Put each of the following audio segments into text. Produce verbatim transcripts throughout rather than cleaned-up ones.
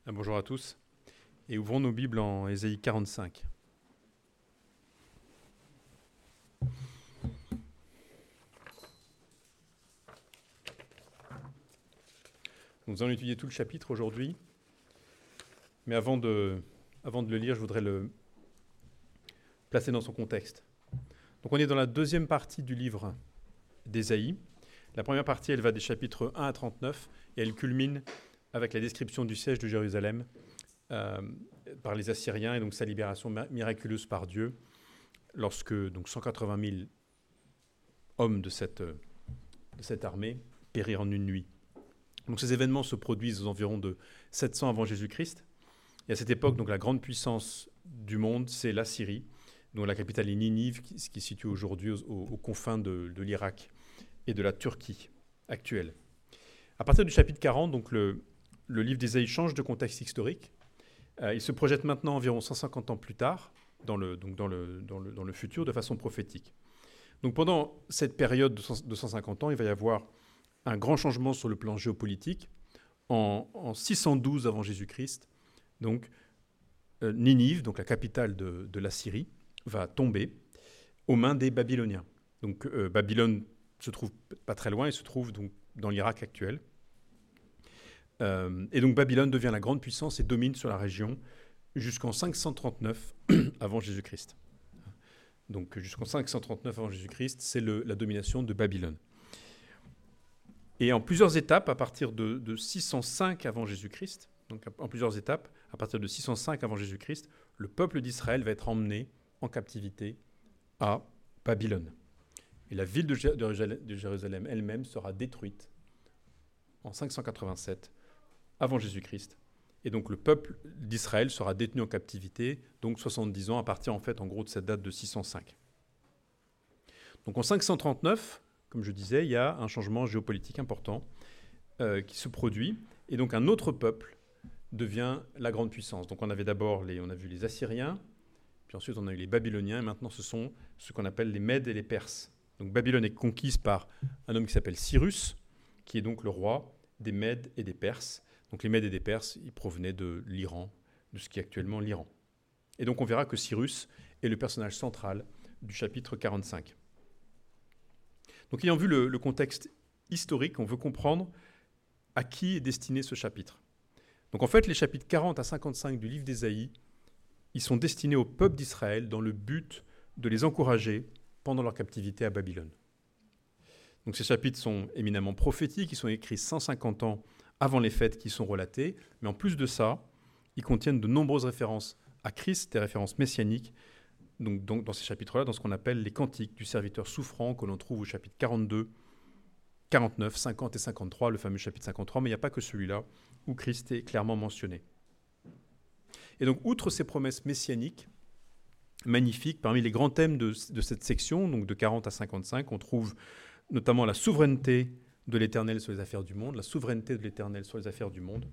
Bonjour à tous, et ouvrons nos Bibles en Ésaïe quarante-cinq. Nous allons étudier tout le chapitre aujourd'hui, mais avant de, avant de le lire, je voudrais le placer dans son contexte. Donc on est dans la deuxième partie du livre d'Ésaïe. La première partie, elle va des chapitres un à trente-neuf, et elle culmine avec la description du siège de Jérusalem euh, par les Assyriens, et donc sa libération miraculeuse par Dieu, lorsque donc, cent quatre-vingt mille hommes de cette, de cette armée périrent en une nuit. Donc ces événements se produisent aux environs de sept cents avant Jésus-Christ. Et à cette époque, donc, la grande puissance du monde, c'est la Syrie, dont la capitale est Ninive, qui, qui se situe aujourd'hui aux, aux confins de, de l'Irak et de la Turquie actuelle. À partir du chapitre quarante, donc le, le livre d'Ésaïe change de contexte historique. Euh, il se projette maintenant environ cent cinquante ans plus tard, dans le, donc dans, le, dans, le, dans le futur, de façon prophétique. Donc pendant cette période de cent, de cent cinquante ans, il va y avoir un grand changement sur le plan géopolitique. En, en six cent douze avant Jésus-Christ, donc euh, Ninive, donc la capitale de, de la Syrie, va tomber aux mains des Babyloniens. Donc euh, Babylone se trouve pas très loin, il se trouve donc dans l'Irak actuel. Euh, et donc Babylone devient la grande puissance et domine sur la région jusqu'en cinq cent trente-neuf avant Jésus-Christ. Donc jusqu'en cinq cent trente-neuf avant Jésus-Christ, c'est le, la domination de Babylone. Et en plusieurs étapes, à partir de, de six cent cinq avant Jésus-Christ, donc en plusieurs étapes, à partir de six cent cinq avant Jésus-Christ, le peuple d'Israël va être emmené en captivité à Babylone. Et la ville de Jérusalem elle-même sera détruite en cinq cent quatre-vingt-sept avant Jésus-Christ. Et donc le peuple d'Israël sera détenu en captivité, donc soixante-dix ans, à partir en fait en gros de cette date de six cent cinq. Donc en cinq cent trente-neuf, comme je disais, il y a un changement géopolitique important euh, qui se produit, et donc un autre peuple devient la grande puissance. Donc on avait d'abord les, on a vu les Assyriens, puis ensuite on a eu les Babyloniens, et maintenant ce sont ce qu'on appelle les Mèdes et les Perses. Donc Babylone est conquise par un homme qui s'appelle Cyrus, qui est donc le roi des Mèdes et des Perses. Donc les Mèdes et des Perses, ils provenaient de l'Iran, de ce qui est actuellement l'Iran. Et donc on verra que Cyrus est le personnage central du chapitre quarante-cinq. Donc ayant vu le, le contexte historique, on veut comprendre à qui est destiné ce chapitre. Donc en fait, les chapitres quarante à cinquante-cinq du livre d'Ésaïe, ils sont destinés au peuple d'Israël dans le but de les encourager pendant leur captivité à Babylone. Donc ces chapitres sont éminemment prophétiques, ils sont écrits cent cinquante ans avant les fêtes qui sont relatées, mais en plus de ça, ils contiennent de nombreuses références à Christ, des références messianiques, donc, donc dans ces chapitres-là, dans ce qu'on appelle les cantiques du serviteur souffrant, que l'on trouve au chapitre quarante-deux, quarante-neuf, cinquante et cinquante-trois, le fameux chapitre cinquante-trois, mais il n'y a pas que celui-là où Christ est clairement mentionné. Et donc, outre ces promesses messianiques, magnifiques, parmi les grands thèmes de, de cette section, donc de quarante à cinquante-cinq, on trouve notamment la souveraineté de l'Éternel sur les affaires du monde, la souveraineté de l'Éternel sur les affaires du monde,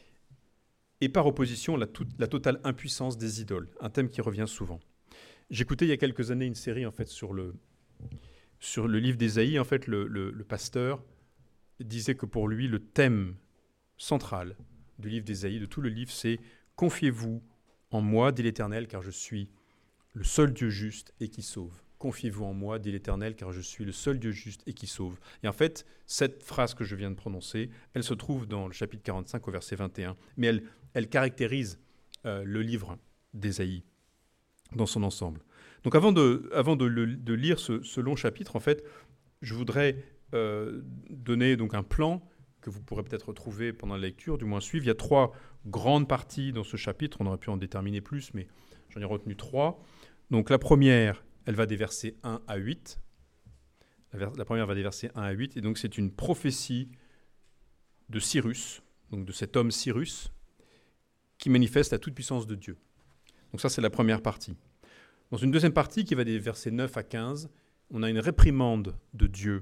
et par opposition, la, tout, la totale impuissance des idoles, un thème qui revient souvent. J'écoutais il y a quelques années une série en fait, sur, le, sur le livre d'Ésaïe. En fait, le, le, le pasteur disait que pour lui, le thème central du livre d'Ésaïe, de tout le livre, c'est « Confiez-vous en moi, dit l'Éternel, car je suis le seul Dieu juste et qui sauve. » Confiez-vous en moi, dit l'Éternel, car je suis le seul Dieu juste et qui sauve. Et en fait, cette phrase que je viens de prononcer, elle se trouve dans le chapitre quarante-cinq au verset vingt et un. Mais elle, elle caractérise euh, le livre d'Ésaïe dans son ensemble. Donc avant de, avant de, le, de lire ce, ce long chapitre, en fait, je voudrais euh, donner donc un plan que vous pourrez peut-être retrouver pendant la lecture, du moins suivre. Il y a trois grandes parties dans ce chapitre. On aurait pu en déterminer plus, mais j'en ai retenu trois. Donc la première, elle va des versets un à huit. La, vers, la première va des versets un à huit. Et donc c'est une prophétie de Cyrus, donc de cet homme Cyrus, qui manifeste la toute-puissance de Dieu. Donc ça, c'est la première partie. Dans une deuxième partie, qui va des versets neuf à quinze, on a une réprimande de Dieu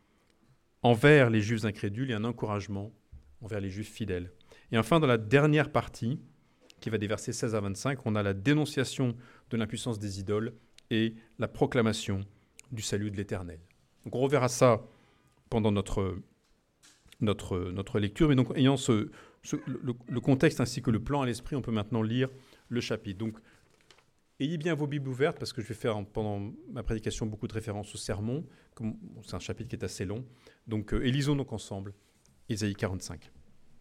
envers les Juifs incrédules et un encouragement envers les Juifs fidèles. Et enfin, dans la dernière partie, qui va des versets seize à vingt-cinq, on a la dénonciation de l'impuissance des idoles et la proclamation du salut de l'Éternel. Donc on reverra ça pendant notre, notre, notre lecture, mais donc ayant ce, ce, le, le contexte ainsi que le plan à l'esprit, on peut maintenant lire le chapitre. Donc, ayez bien vos Bibles ouvertes, parce que je vais faire pendant ma prédication beaucoup de références au sermon. Comme, bon, c'est un chapitre qui est assez long. Donc, euh, et lisons donc ensemble Ésaïe quarante-cinq.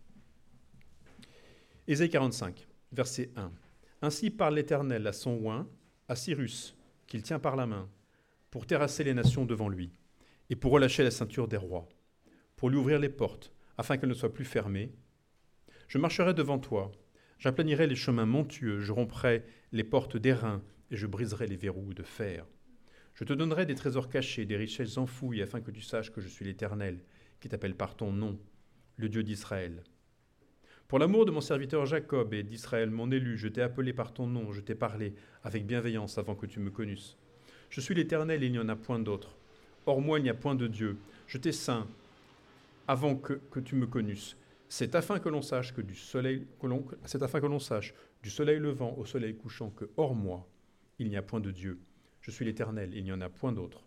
Ésaïe quarante-cinq, verset un. « Ainsi parle l'Éternel à son oint, à Cyrus, qu'il tient par la main, pour terrasser les nations devant lui, et pour relâcher la ceinture des rois, pour lui ouvrir les portes, afin qu'elles ne soient plus fermées. Je marcherai devant toi, j'aplanirai les chemins montueux, je romprai les portes d'airain, et je briserai les verrous de fer. Je te donnerai des trésors cachés, des richesses enfouies, afin que tu saches que je suis l'Éternel, qui t'appelle par ton nom, le Dieu d'Israël. Pour l'amour de mon serviteur Jacob et d'Israël, mon élu, je t'ai appelé par ton nom, je t'ai parlé avec bienveillance avant que tu me connusses. Je suis l'Éternel et il n'y en a point d'autre. Hors moi, il n'y a point de Dieu. Je t'ai saint avant que, que tu me connusses. C'est afin que l'on sache que du soleil, que l'on, c'est afin que l'on sache du soleil levant au soleil couchant que hors moi, il n'y a point de Dieu. Je suis l'Éternel et il n'y en a point d'autre.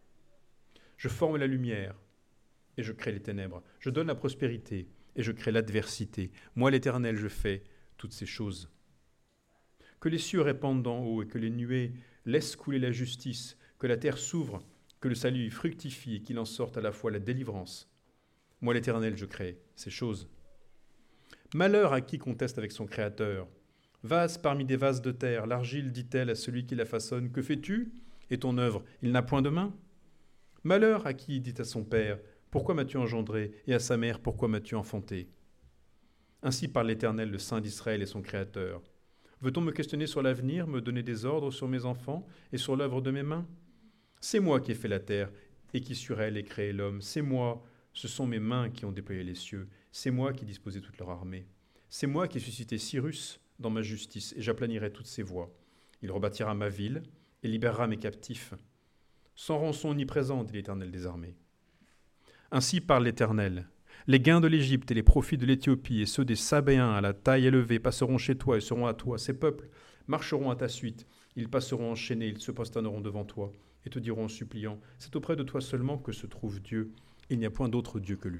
Je forme la lumière et je crée les ténèbres. Je donne la prospérité et je crée l'adversité. Moi, l'Éternel, je fais toutes ces choses. Que les cieux répandent d'en haut et que les nuées laissent couler la justice, que la terre s'ouvre, que le salut y fructifie et qu'il en sorte à la fois la délivrance. Moi, l'Éternel, je crée ces choses. Malheur à qui conteste avec son Créateur. Vase parmi des vases de terre, l'argile dit-elle à celui qui la façonne, « Que fais-tu » Et ton œuvre, il n'a point de main. Malheur à qui dit à son père, « Pourquoi m'as-tu engendré » et à sa mère, « Pourquoi m'as-tu enfanté » Ainsi parle l'Éternel, le Saint d'Israël et son Créateur. Veut-on me questionner sur l'avenir, me donner des ordres sur mes enfants et sur l'œuvre de mes mains ? C'est moi qui ai fait la terre et qui sur elle ai créé l'homme. C'est moi, ce sont mes mains qui ont déployé les cieux. C'est moi qui disposais toute leur armée. C'est moi qui ai suscité Cyrus dans ma justice et j'aplanirai toutes ses voies. Il rebâtira ma ville et libérera mes captifs. Sans rançon ni présent, dit l'Éternel des armées. Ainsi parle l'Éternel. Les gains de l'Égypte et les profits de l'Éthiopie et ceux des Sabéens à la taille élevée passeront chez toi et seront à toi. Ces peuples marcheront à ta suite. Ils passeront enchaînés, ils se prosterneront devant toi et te diront en suppliant, « C'est auprès de toi seulement que se trouve Dieu. Il n'y a point d'autre Dieu que lui. »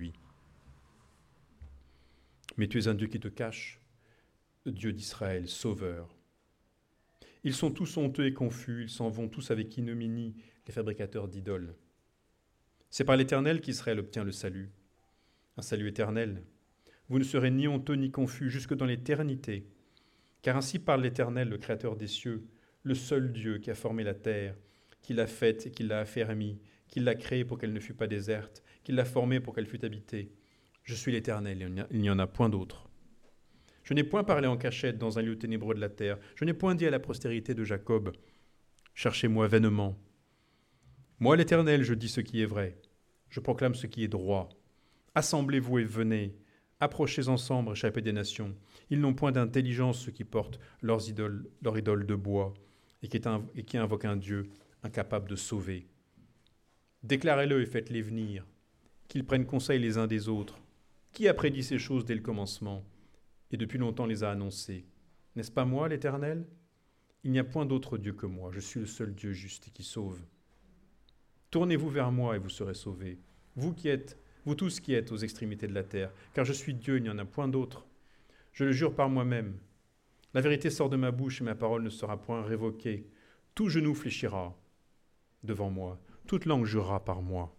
Mais tu es un Dieu qui te cache, Dieu d'Israël, Sauveur. Ils sont tous honteux et confus, ils s'en vont tous avec ignominie, les fabricateurs d'idoles. C'est par l'Éternel qu'Israël obtient le salut. Un salut éternel. Vous ne serez ni honteux ni confus jusque dans l'éternité. Car ainsi parle l'Éternel, le Créateur des cieux, le seul Dieu qui a formé la terre, qui l'a faite et qui l'a affermie, qui l'a créée pour qu'elle ne fût pas déserte, qui l'a formée pour qu'elle fût habitée. Je suis l'Éternel, il n'y en a point d'autre. Je n'ai point parlé en cachette dans un lieu ténébreux de la terre. Je n'ai point dit à la postérité de Jacob, « Cherchez-moi vainement. » Moi, l'Éternel, je dis ce qui est vrai. Je proclame ce qui est droit. Assemblez-vous et venez. Approchez ensemble, échappés des nations. Ils n'ont point d'intelligence, ceux qui portent leurs idoles, leur idole de bois et qui, est un, et qui invoquent un Dieu incapable de sauver. Déclarez-le et faites-les venir, qu'ils prennent conseil les uns des autres. Qui a prédit ces choses dès le commencement et depuis longtemps les a annoncées? N'est-ce pas moi, l'Éternel? Il n'y a point d'autre Dieu que moi. Je suis le seul Dieu juste et qui sauve. Tournez-vous vers moi et vous serez sauvés. Vous qui êtes, vous tous qui êtes aux extrémités de la terre, car je suis Dieu, il n'y en a point d'autre. Je le jure par moi-même. La vérité sort de ma bouche et ma parole ne sera point révoquée. Tout genou fléchira devant moi, toute langue jurera par moi.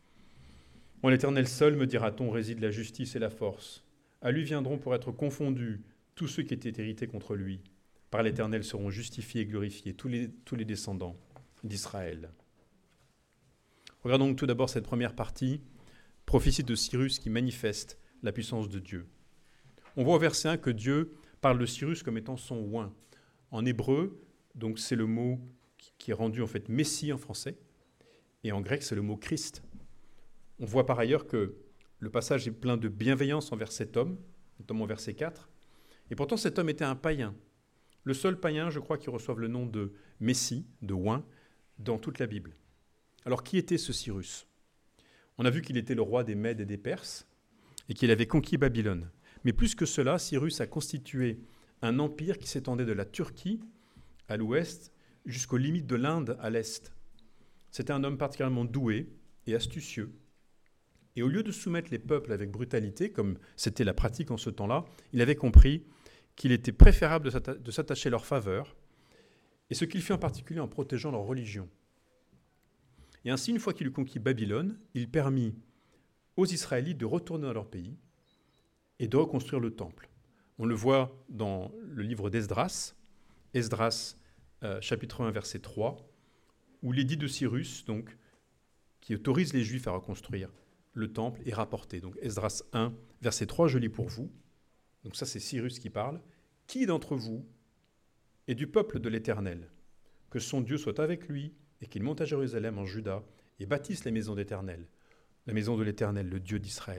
En l'Éternel seul, me dira-t-on, réside la justice et la force. À lui viendront pour être confondus tous ceux qui étaient hérités contre lui. Par l'Éternel seront justifiés et glorifiés tous les, tous les descendants d'Israël. Regardons donc tout d'abord cette première partie, prophétie de Cyrus qui manifeste la puissance de Dieu. On voit au verset un que Dieu parle de Cyrus comme étant son oint. En hébreu, donc c'est le mot qui est rendu en fait Messie en français, et en grec c'est le mot Christ. On voit par ailleurs que le passage est plein de bienveillance envers cet homme, notamment au verset quatre, et pourtant cet homme était un païen. Le seul païen, je crois, qui reçoive le nom de Messie, de oint, dans toute la Bible. Alors qui était ce Cyrus ? On a vu qu'il était le roi des Mèdes et des Perses, et qu'il avait conquis Babylone. Mais plus que cela, Cyrus a constitué un empire qui s'étendait de la Turquie à l'ouest jusqu'aux limites de l'Inde à l'est. C'était un homme particulièrement doué et astucieux. Et au lieu de soumettre les peuples avec brutalité, comme c'était la pratique en ce temps-là, il avait compris qu'il était préférable de s'attacher à leur faveur, et ce qu'il fit en particulier en protégeant leur religion. Et ainsi, une fois qu'il eut conquis Babylone, il permit aux Israélites de retourner dans leur pays et de reconstruire le temple. On le voit dans le livre d'Esdras, Esdras euh, chapitre un, verset trois, où l'édit de Cyrus, donc, qui autorise les Juifs à reconstruire le temple, est rapporté. Donc Esdras un, verset trois, je lis pour vous. Donc ça, c'est Cyrus qui parle. « Qui d'entre vous est du peuple de l'Éternel, que son Dieu soit avec lui, et qu'il monte à Jérusalem en Juda, et bâtisse la maison d'Éternel, la maison de l'Éternel, le Dieu d'Israël. »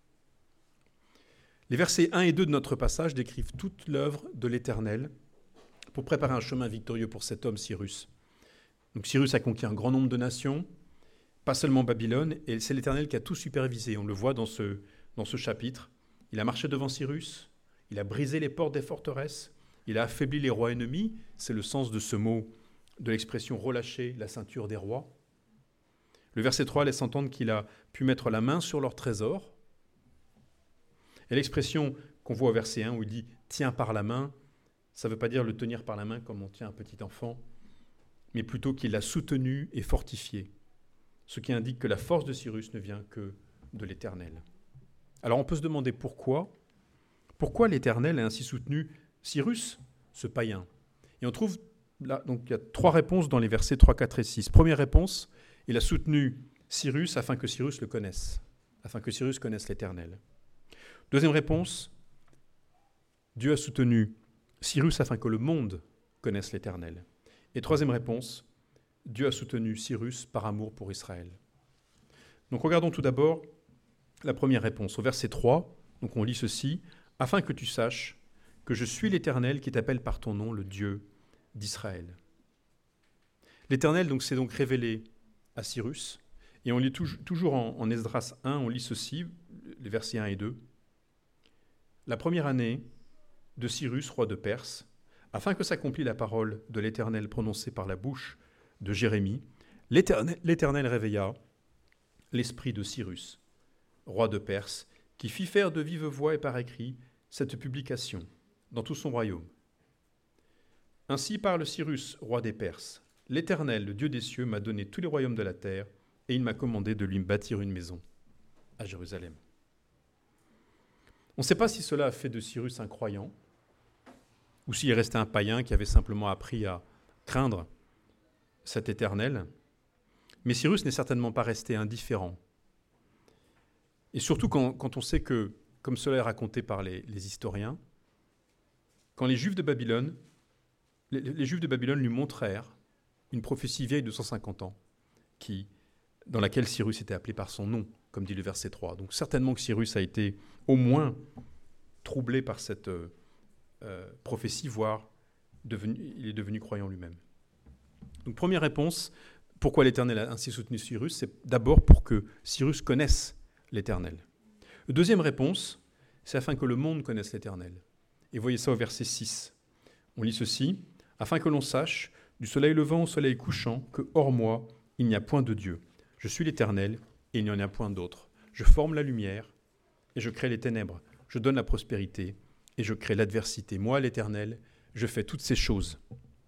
Les versets un et deux de notre passage décrivent toute l'œuvre de l'Éternel pour préparer un chemin victorieux pour cet homme Cyrus. Donc Cyrus a conquis un grand nombre de nations, pas seulement Babylone, et c'est l'Éternel qui a tout supervisé. On le voit dans ce, dans ce chapitre. Il a marché devant Cyrus, il a brisé les portes des forteresses, il a affaibli les rois ennemis, c'est le sens de ce mot, de l'expression « relâcher la ceinture des rois ». Le verset trois laisse entendre qu'il a pu mettre la main sur leur trésor. Et l'expression qu'on voit au verset un où il dit « tiens par la main », ça ne veut pas dire le tenir par la main comme on tient un petit enfant, mais plutôt qu'il l'a soutenu et fortifié, ce qui indique que la force de Cyrus ne vient que de l'Éternel. Alors on peut se demander pourquoi, pourquoi l'Éternel a ainsi soutenu Cyrus, ce païen. Et on trouve là, donc il y a trois réponses dans les versets trois, quatre et six. Première réponse, il a soutenu Cyrus afin que Cyrus le connaisse, afin que Cyrus connaisse l'Éternel. Deuxième réponse, Dieu a soutenu Cyrus afin que le monde connaisse l'Éternel. Et troisième réponse, Dieu a soutenu Cyrus par amour pour Israël. Donc regardons tout d'abord la première réponse. Au verset trois, donc on lit ceci, « Afin que tu saches que je suis l'Éternel qui t'appelle par ton nom, le Dieu d'Israël. » L'Éternel donc, s'est donc révélé à Cyrus, et on lit toujours en, en Esdras un, on lit ceci, les versets un et deux. « La première année de Cyrus, roi de Perse, afin que s'accomplisse la parole de l'Éternel prononcée par la bouche de Jérémie, l'Éternel, l'Éternel réveilla l'esprit de Cyrus, roi de Perse, qui fit faire de vive voix et par écrit cette publication dans tout son royaume. Ainsi parle Cyrus, roi des Perses. L'Éternel, le Dieu des cieux, m'a donné tous les royaumes de la terre, et il m'a commandé de lui bâtir une maison à Jérusalem. » On ne sait pas si cela a fait de Cyrus un croyant, ou s'il est resté un païen qui avait simplement appris à craindre cet Éternel. Mais Cyrus n'est certainement pas resté indifférent. Et surtout quand, quand on sait que, comme cela est raconté par les, les historiens, quand les Juifs de Babylone, les, les Juifs de Babylone lui montrèrent une prophétie vieille de cent cinquante ans, qui, dans laquelle Cyrus était appelé par son nom, comme dit le verset trois. Donc certainement que Cyrus a été au moins troublé par cette euh, euh, prophétie, voire devenu, il est devenu croyant lui-même. Donc première réponse, pourquoi l'Éternel a ainsi soutenu Cyrus, c'est d'abord pour que Cyrus connaisse l'Éternel. Deuxième réponse, c'est afin que le monde connaisse l'Éternel. Et voyez ça au verset six. On lit ceci, « Afin que l'on sache, du soleil levant au soleil couchant, que hors moi, il n'y a point de Dieu. Je suis l'Éternel, et il n'y en a point d'autre. Je forme la lumière, et je crée les ténèbres. Je donne la prospérité, et je crée l'adversité. Moi, l'Éternel, je fais toutes ces choses. »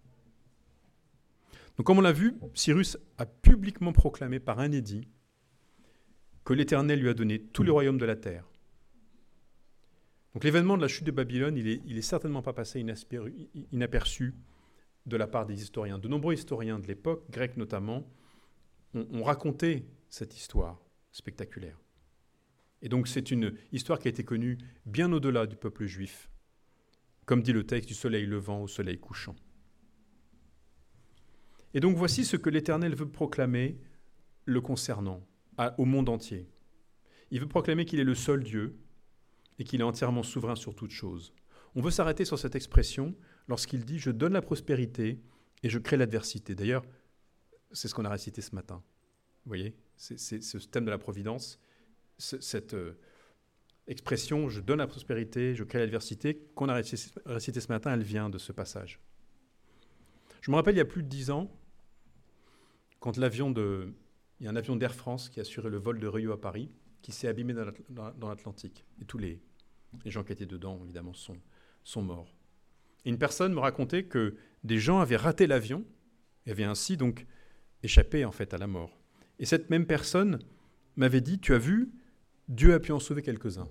Donc comme on l'a vu, Cyrus a publiquement proclamé par un édit que l'Éternel lui a donné tous les royaumes de la terre. Donc l'événement de la chute de Babylone, il est, il est certainement pas passé inaperçu de la part des historiens. De nombreux historiens de l'époque, grecs notamment, ont, ont raconté cette histoire spectaculaire. Et donc c'est une histoire qui a été connue bien au-delà du peuple juif, comme dit le texte, du soleil levant au soleil couchant. Et donc voici ce que l'Éternel veut proclamer le concernant à, au monde entier. Il veut proclamer qu'il est le seul Dieu et qu'il est entièrement souverain sur toute chose. On veut s'arrêter sur cette expression lorsqu'il dit « Je donne la prospérité et je crée l'adversité ». D'ailleurs, c'est ce qu'on a récité ce matin. Vous voyez, c'est, c'est ce thème de la providence, cette euh, expression « Je donne la prospérité, je crée l'adversité » qu'on a récité, récité ce matin, elle vient de ce passage. Je me rappelle, il y a plus de dix ans, quand l'avion de, il y a un avion d'Air France qui assurait le vol de Rio à Paris, qui s'est abîmé dans, l'At- dans l'Atlantique. Et tous les, les gens qui étaient dedans, évidemment, sont, sont morts. Et une personne me racontait que des gens avaient raté l'avion et avaient ainsi donc échappé en fait à la mort. Et cette même personne m'avait dit, tu as vu, Dieu a pu en sauver quelques-uns.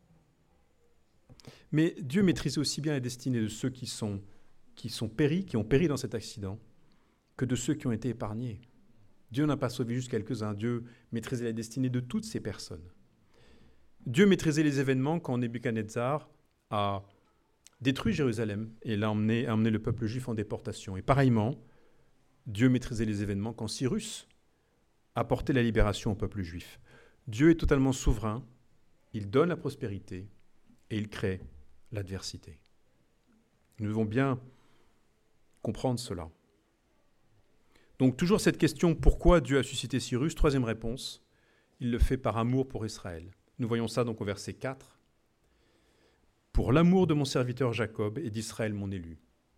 Mais Dieu maîtrisait aussi bien la destinée de ceux qui sont, qui sont péris, qui ont péri dans cet accident, que de ceux qui ont été épargnés. Dieu n'a pas sauvé juste quelques-uns. Dieu maîtrisait la destinée de toutes ces personnes. Dieu maîtrisait les événements quand Nebuchadnezzar a détruit Jérusalem et l'a emmené, a emmené le peuple juif en déportation. Et pareillement, Dieu maîtrisait les événements quand Cyrus a porté la libération au peuple juif. Dieu est totalement souverain, il donne la prospérité et il crée l'adversité. Nous devons bien comprendre cela. Donc toujours cette question, pourquoi Dieu a suscité Cyrus? Troisième réponse, il le fait par amour pour Israël. Nous voyons ça donc au verset quatre. Pour l'amour de mon serviteur Jacob et d'Israël mon élu.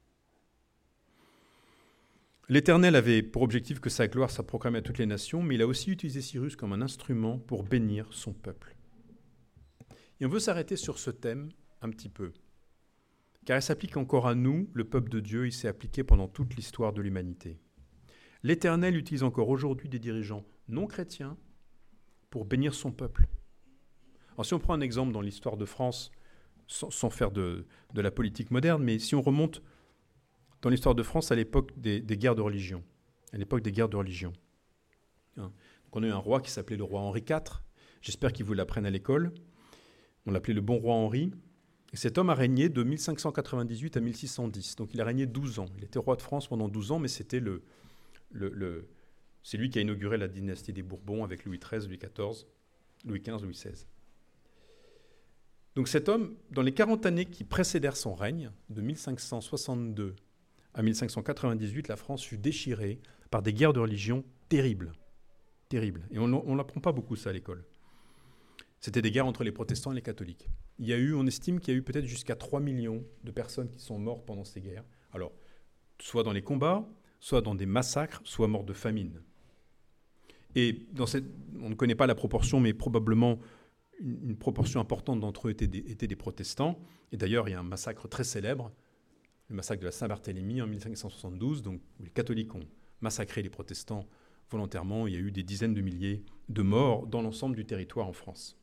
L'Éternel avait pour objectif que sa gloire soit proclamée à toutes les nations, mais il a aussi utilisé Cyrus comme un instrument pour bénir son peuple. Et on veut s'arrêter sur ce thème un petit peu, car il s'applique encore à nous, le peuple de Dieu, il s'est appliqué pendant toute l'histoire de l'humanité. L'Éternel utilise encore aujourd'hui des dirigeants non chrétiens pour bénir son peuple. Alors si on prend un exemple dans l'histoire de France, sans, sans faire de, de la politique moderne, mais si on remonte dans l'histoire de France à l'époque des, des guerres de religion, à l'époque des guerres de religion. Hein. Donc on a eu un roi qui s'appelait le roi Henri quatre, j'espère qu'il vous l'apprenne à l'école, on l'appelait le bon roi Henri, et cet homme a régné de mille cinq cent quatre-vingt-dix-huit à mille six cent dix, donc il a régné douze ans, il était roi de France pendant douze ans, mais c'était le, le, le, c'est lui qui a inauguré la dynastie des Bourbons avec Louis treize, Louis quatorze, Louis quinze, Louis seize. Donc cet homme, dans les quarante années qui précédèrent son règne, de mille cinq cent soixante-deux à mille cinq cent quatre-vingt-dix-huit, la France fut déchirée par des guerres de religion terribles. Terribles. Et on ne l'apprend pas beaucoup ça à l'école. C'était des guerres entre les protestants et les catholiques. Il y a eu, on estime qu'il y a eu peut-être jusqu'à trois millions de personnes qui sont mortes pendant ces guerres. Alors, soit dans les combats, soit dans des massacres, soit morts de famine. Et dans cette, on ne connaît pas la proportion, mais probablement une, une proportion importante d'entre eux étaient des, étaient des protestants. Et d'ailleurs, il y a un massacre très célèbre, le massacre de la Saint-Barthélemy en mille cinq cent soixante-douze, donc, où les catholiques ont massacré les protestants volontairement. Il y a eu des dizaines de milliers de morts dans l'ensemble du territoire en France.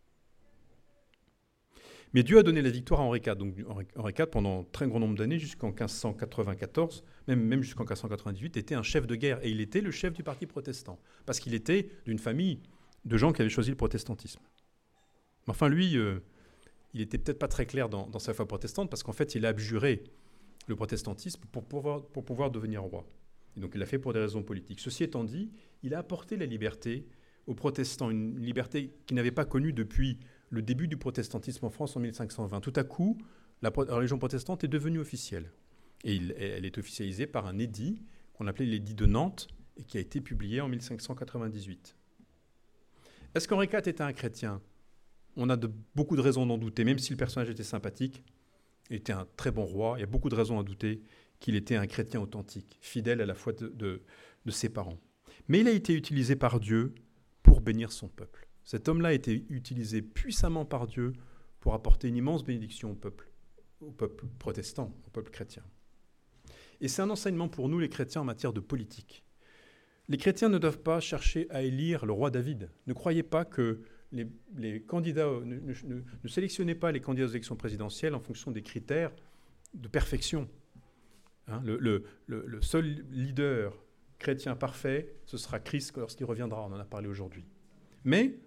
Mais Dieu a donné la victoire à Henri quatre. Donc Henri quatre, pendant un très grand nombre d'années, jusqu'en quinze cent quatre-vingt-quatorze, même, même jusqu'en quinze cent quatre-vingt-dix-huit, était un chef de guerre. Et il était le chef du parti protestant. Parce qu'il était d'une famille de gens qui avaient choisi le protestantisme. Mais enfin, lui, euh, il n'était peut-être pas très clair dans, dans sa foi protestante, parce qu'en fait, il a abjuré le protestantisme pour pouvoir, pour pouvoir devenir roi. Et donc il l'a fait pour des raisons politiques. Ceci étant dit, il a apporté la liberté aux protestants, une liberté qu'ils n'avaient pas connue depuis le début du protestantisme en France en mille cinq cent vingt. Tout à coup, la, la religion protestante est devenue officielle. Et il, elle est officialisée par un édit qu'on appelait l'édit de Nantes et qui a été publié en mille cinq cent quatre-vingt-dix-huit. Est-ce qu'Henri quatre était un chrétien? On a de, beaucoup de raisons d'en douter, même si le personnage était sympathique. Il était un très bon roi. Il y a beaucoup de raisons à douter qu'il était un chrétien authentique, fidèle à la foi de, de, de ses parents. Mais il a été utilisé par Dieu pour bénir son peuple. Cet homme-là a été utilisé puissamment par Dieu pour apporter une immense bénédiction au peuple, au peuple protestant, au peuple chrétien. Et c'est un enseignement pour nous, les chrétiens, en matière de politique. Les chrétiens ne doivent pas chercher à élire le roi David. Ne croyez pas que les, les candidats, ne, ne, ne sélectionnez pas les candidats aux élections présidentielles en fonction des critères de perfection. Hein, le, le, le, le seul leader chrétien parfait, ce sera Christ lorsqu'il reviendra. On en a parlé aujourd'hui. Mais,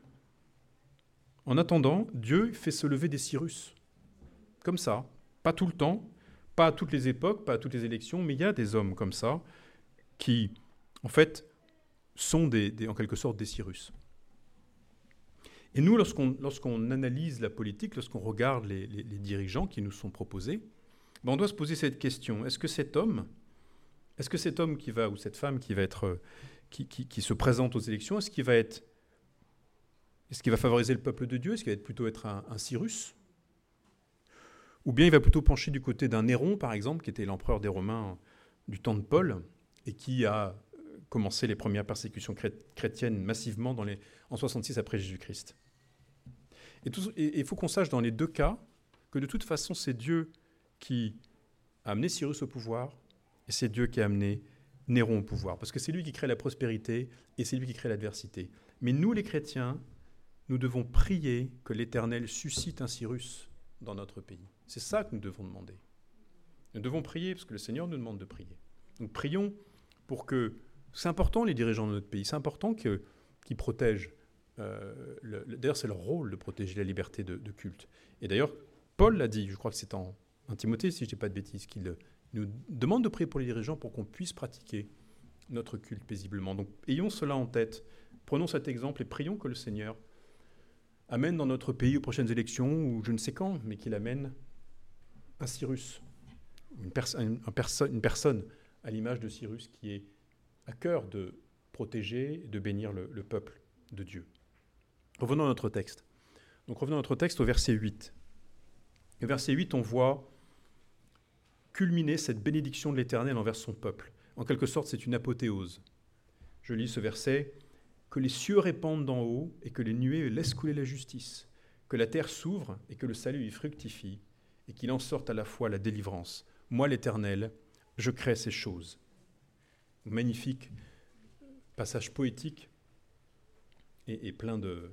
en attendant, Dieu fait se lever des Cyrus. Comme ça. Pas tout le temps, pas à toutes les époques, pas à toutes les élections, mais il y a des hommes comme ça qui, en fait, sont des, des, en quelque sorte des Cyrus. Et nous, lorsqu'on, lorsqu'on analyse la politique, lorsqu'on regarde les, les, les dirigeants qui nous sont proposés, ben on doit se poser cette question. Est-ce que cet homme, est-ce que cet homme qui va, ou cette femme qui va être, qui, qui, qui se présente aux élections, est-ce qu'il va être, est-ce qu'il va favoriser le peuple de Dieu? Est-ce qu'il va être plutôt être un, un Cyrus? Ou bien il va plutôt pencher du côté d'un Néron, par exemple, qui était l'empereur des Romains du temps de Paul, et qui a commencé les premières persécutions chrétiennes massivement dans les, en soixante-six après Jésus-Christ. Et il faut qu'on sache dans les deux cas que de toute façon, c'est Dieu qui a amené Cyrus au pouvoir et c'est Dieu qui a amené Néron au pouvoir. Parce que c'est lui qui crée la prospérité et c'est lui qui crée l'adversité. Mais nous, les chrétiens, nous devons prier que l'Éternel suscite un Cyrus dans notre pays. C'est ça que nous devons demander. Nous devons prier parce que le Seigneur nous demande de prier. Donc prions pour que... C'est important, les dirigeants de notre pays, c'est important que, qu'ils protègent. Euh, le, le, d'ailleurs, c'est leur rôle de protéger la liberté de, de culte. Et d'ailleurs, Paul l'a dit, je crois que c'est en, en Timothée, si je ne dis pas de bêtises, qu'il nous demande de prier pour les dirigeants pour qu'on puisse pratiquer notre culte paisiblement. Donc ayons cela en tête. Prenons cet exemple et prions que le Seigneur amène dans notre pays aux prochaines élections, ou je ne sais quand, mais qu'il amène un Cyrus, une, pers- un, un perso- une personne à l'image de Cyrus qui est à cœur de protéger et de bénir le, le peuple de Dieu. Revenons à notre texte. Donc revenons à notre texte au verset huit. Au verset huit, on voit culminer cette bénédiction de l'Éternel envers son peuple. En quelque sorte, c'est une apothéose. Je lis ce verset. « Que les cieux répandent d'en haut et que les nuées laissent couler la justice, que la terre s'ouvre et que le salut y fructifie, et qu'il en sorte à la fois la délivrance. Moi, l'Éternel, je crée ces choses. » Magnifique passage poétique et, et plein, de,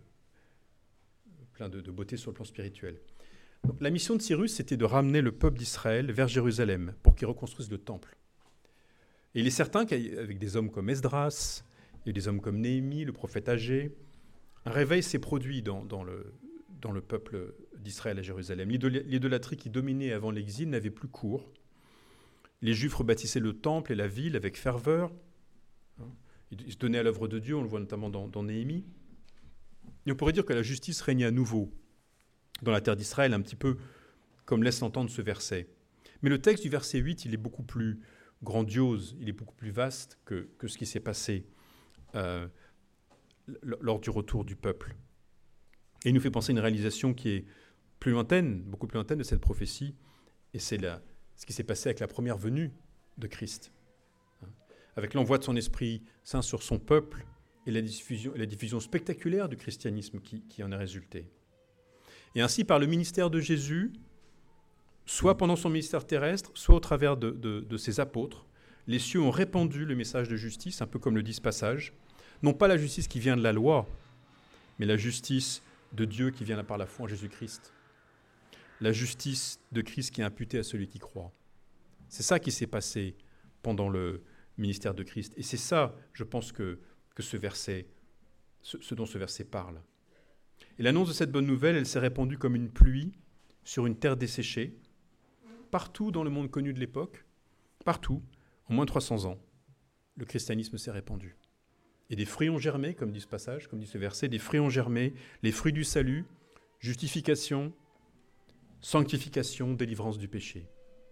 plein de, de beauté sur le plan spirituel. Donc, la mission de Cyrus, c'était de ramener le peuple d'Israël vers Jérusalem pour qu'il reconstruise le temple. Et il est certain qu'avec des hommes comme Esdras, et des hommes comme Néhémie, le prophète Agé, un réveil s'est produit dans, dans, le, dans le peuple d'Israël à Jérusalem. L'idolâtrie qui dominait avant l'exil n'avait plus cours. Les Juifs rebâtissaient le temple et la ville avec ferveur. Ils se donnaient à l'œuvre de Dieu, on le voit notamment dans, dans Néhémie. Et on pourrait dire que la justice régnait à nouveau dans la terre d'Israël, un petit peu comme laisse entendre ce verset. Mais le texte du verset huit, il est beaucoup plus grandiose, il est beaucoup plus vaste que, que ce qui s'est passé euh, lors du retour du peuple. Et il nous fait penser à une réalisation qui est plus lointaine, beaucoup plus lointaine de cette prophétie, et c'est la, ce qui s'est passé avec la première venue de Christ. Avec l'envoi de son Esprit Saint sur son peuple et la diffusion, la diffusion spectaculaire du christianisme qui, qui en a résulté. Et ainsi, par le ministère de Jésus, soit pendant son ministère terrestre, soit au travers de, de, de ses apôtres, les cieux ont répandu le message de justice, un peu comme le dit ce passage, non pas la justice qui vient de la loi, mais la justice de Dieu qui vient par la foi en Jésus-Christ. La justice de Christ qui est imputée à celui qui croit. C'est ça qui s'est passé pendant le ministère de Christ. Et c'est ça, je pense, que, que ce verset, ce, ce dont ce verset parle. Et l'annonce de cette bonne nouvelle, elle s'est répandue comme une pluie sur une terre desséchée, partout dans le monde connu de l'époque, partout, en moins de trois cents ans, le christianisme s'est répandu. Et des fruits ont germé, comme dit ce passage, comme dit ce verset, des fruits ont germé, les fruits du salut, justification, sanctification, délivrance du péché.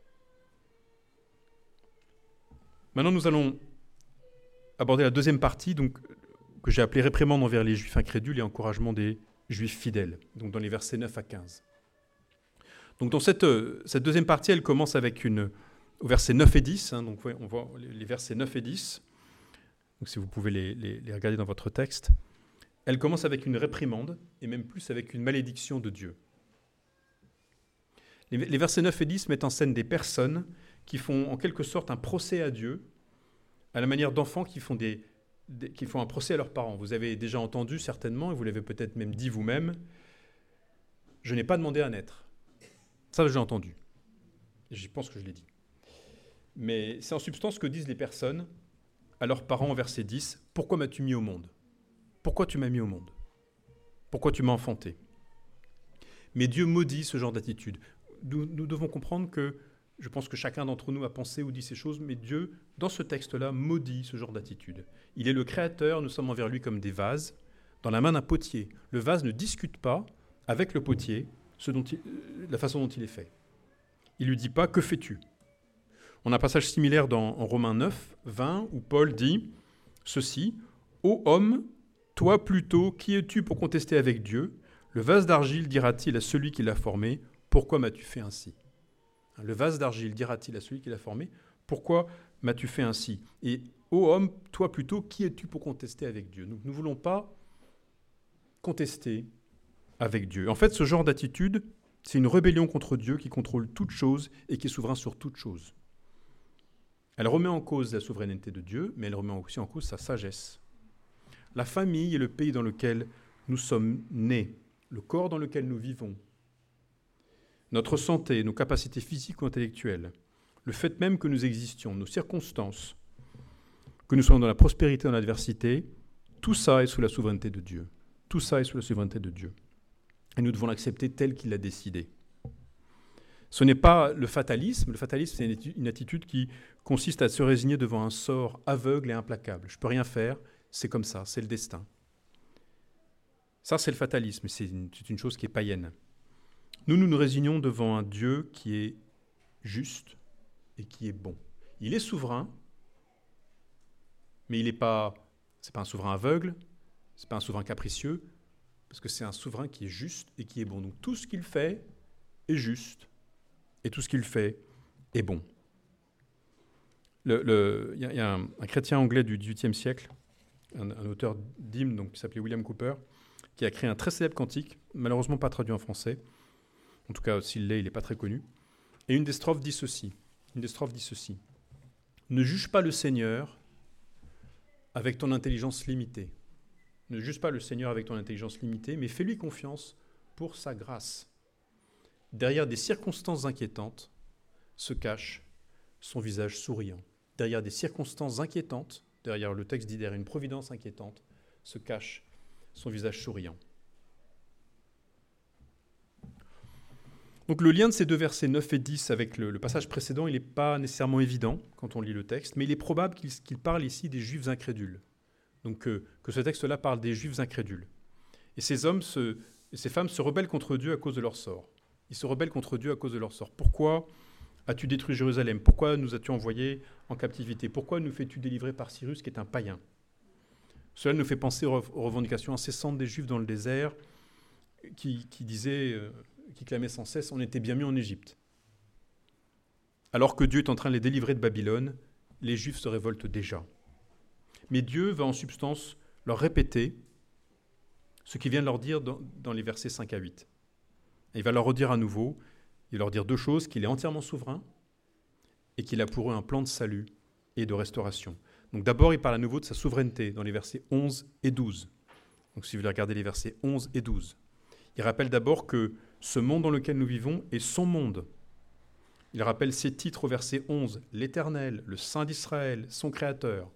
Maintenant, nous allons aborder la deuxième partie, donc, que j'ai appelée réprimande envers les Juifs incrédules et encouragement des Juifs fidèles, donc dans les versets neuf à quinze. Donc dans cette, cette deuxième partie, elle commence avec une, au verset neuf et dix, hein, donc on voit les versets neuf et dix, donc si vous pouvez les, les, les regarder dans votre texte. Elle commence avec une réprimande, et même plus avec une malédiction de Dieu. Les, les versets neuf et dix mettent en scène des personnes qui font en quelque sorte un procès à Dieu, à la manière d'enfants qui font, des, des, qui font un procès à leurs parents. Vous avez déjà entendu certainement, et vous l'avez peut-être même dit vous-même, « Je n'ai pas demandé à naître ». Ça, j'ai entendu. Je pense que je l'ai dit. Mais c'est en substance ce que disent les personnes à leurs parents au verset dix. « Pourquoi m'as-tu mis au monde ? Pourquoi tu m'as mis au monde ? Pourquoi tu m'as enfanté ?» Mais Dieu maudit ce genre d'attitude. Nous, nous devons comprendre que, je pense que chacun d'entre nous a pensé ou dit ces choses, mais Dieu, dans ce texte-là, maudit ce genre d'attitude. Il est le Créateur, nous sommes envers lui comme des vases, dans la main d'un potier. Le vase ne discute pas avec le potier ce dont il, la façon dont il est fait. Il ne lui dit pas « Que fais-tu » ? On a un passage similaire dans, en Romains neuf, vingt, où Paul dit ceci « Ô homme, toi plutôt, qui es-tu pour contester avec Dieu ? Le vase d'argile dira-t-il à celui qui l'a formé, pourquoi m'as-tu fait ainsi ?» Le vase d'argile dira-t-il à celui qui l'a formé, pourquoi m'as-tu fait ainsi ? Et ô homme, toi plutôt, qui es-tu pour contester avec Dieu ? Donc nous ne voulons pas contester avec Dieu. En fait, ce genre d'attitude, c'est une rébellion contre Dieu qui contrôle toute chose et qui est souverain sur toute chose. Elle remet en cause la souveraineté de Dieu, mais elle remet aussi en cause sa sagesse. La famille est le pays dans lequel nous sommes nés, le corps dans lequel nous vivons, notre santé, nos capacités physiques ou intellectuelles, le fait même que nous existions, nos circonstances, que nous soyons dans la prospérité ou dans l'adversité, tout ça est sous la souveraineté de Dieu. Tout ça est sous la souveraineté de Dieu. Et nous devons l'accepter tel qu'il l'a décidé. Ce n'est pas le fatalisme. Le fatalisme, c'est une attitude qui consiste à se résigner devant un sort aveugle et implacable. Je ne peux rien faire, c'est comme ça, c'est le destin. Ça, c'est le fatalisme, c'est une, c'est une chose qui est païenne. Nous, nous nous résignons devant un Dieu qui est juste et qui est bon. Il est souverain, mais il n'est pas, c'est pas un souverain aveugle, c'est pas un souverain capricieux, parce que c'est un souverain qui est juste et qui est bon. Donc tout ce qu'il fait est juste, et tout ce qu'il fait est bon. Le, le, il y a, il y a un, un chrétien anglais du dix-huitième siècle, un, un auteur d'hymnes donc, qui s'appelait William Cowper, qui a créé un très célèbre cantique, malheureusement pas traduit en français. En tout cas, s'il l'est, il n'est pas très connu. Et une des strophes dit ceci. Une des strophes dit ceci. Ne juge pas le Seigneur avec ton intelligence limitée. Ne juge pas le Seigneur avec ton intelligence limitée, mais fais-lui confiance pour sa grâce. Derrière des circonstances inquiétantes se cache son visage souriant. Derrière des circonstances inquiétantes, derrière le texte dit derrière une providence inquiétante, se cache son visage souriant. Donc le lien de ces deux versets neuf et dix avec le, le passage précédent, il n'est pas nécessairement évident quand on lit le texte, mais il est probable qu'il, qu'il parle ici des Juifs incrédules. Donc euh, que ce texte-là parle des Juifs incrédules. Et ces hommes, se, et ces femmes se rebellent contre Dieu à cause de leur sort. Ils se rebellent contre Dieu à cause de leur sort. Pourquoi as-tu détruit Jérusalem ? Pourquoi nous as-tu envoyés en captivité ? Pourquoi nous fais-tu délivrer par Cyrus qui est un païen ? Cela nous fait penser aux revendications incessantes des Juifs dans le désert qui, qui disaient... Euh, qui clamaient sans cesse « on était bien mieux en Égypte ». Alors que Dieu est en train de les délivrer de Babylone, les Juifs se révoltent déjà. Mais Dieu va en substance leur répéter ce qu'il vient de leur dire dans, dans les versets cinq à huit. Et il va leur redire à nouveau, il va leur dire deux choses, qu'il est entièrement souverain et qu'il a pour eux un plan de salut et de restauration. Donc d'abord, il parle à nouveau de sa souveraineté dans les versets onze et douze. Donc si vous voulez regarder les versets onze et douze. Il rappelle d'abord que ce monde dans lequel nous vivons est son monde. Il rappelle ses titres au verset onze, l'Éternel, le Saint d'Israël, son Créateur.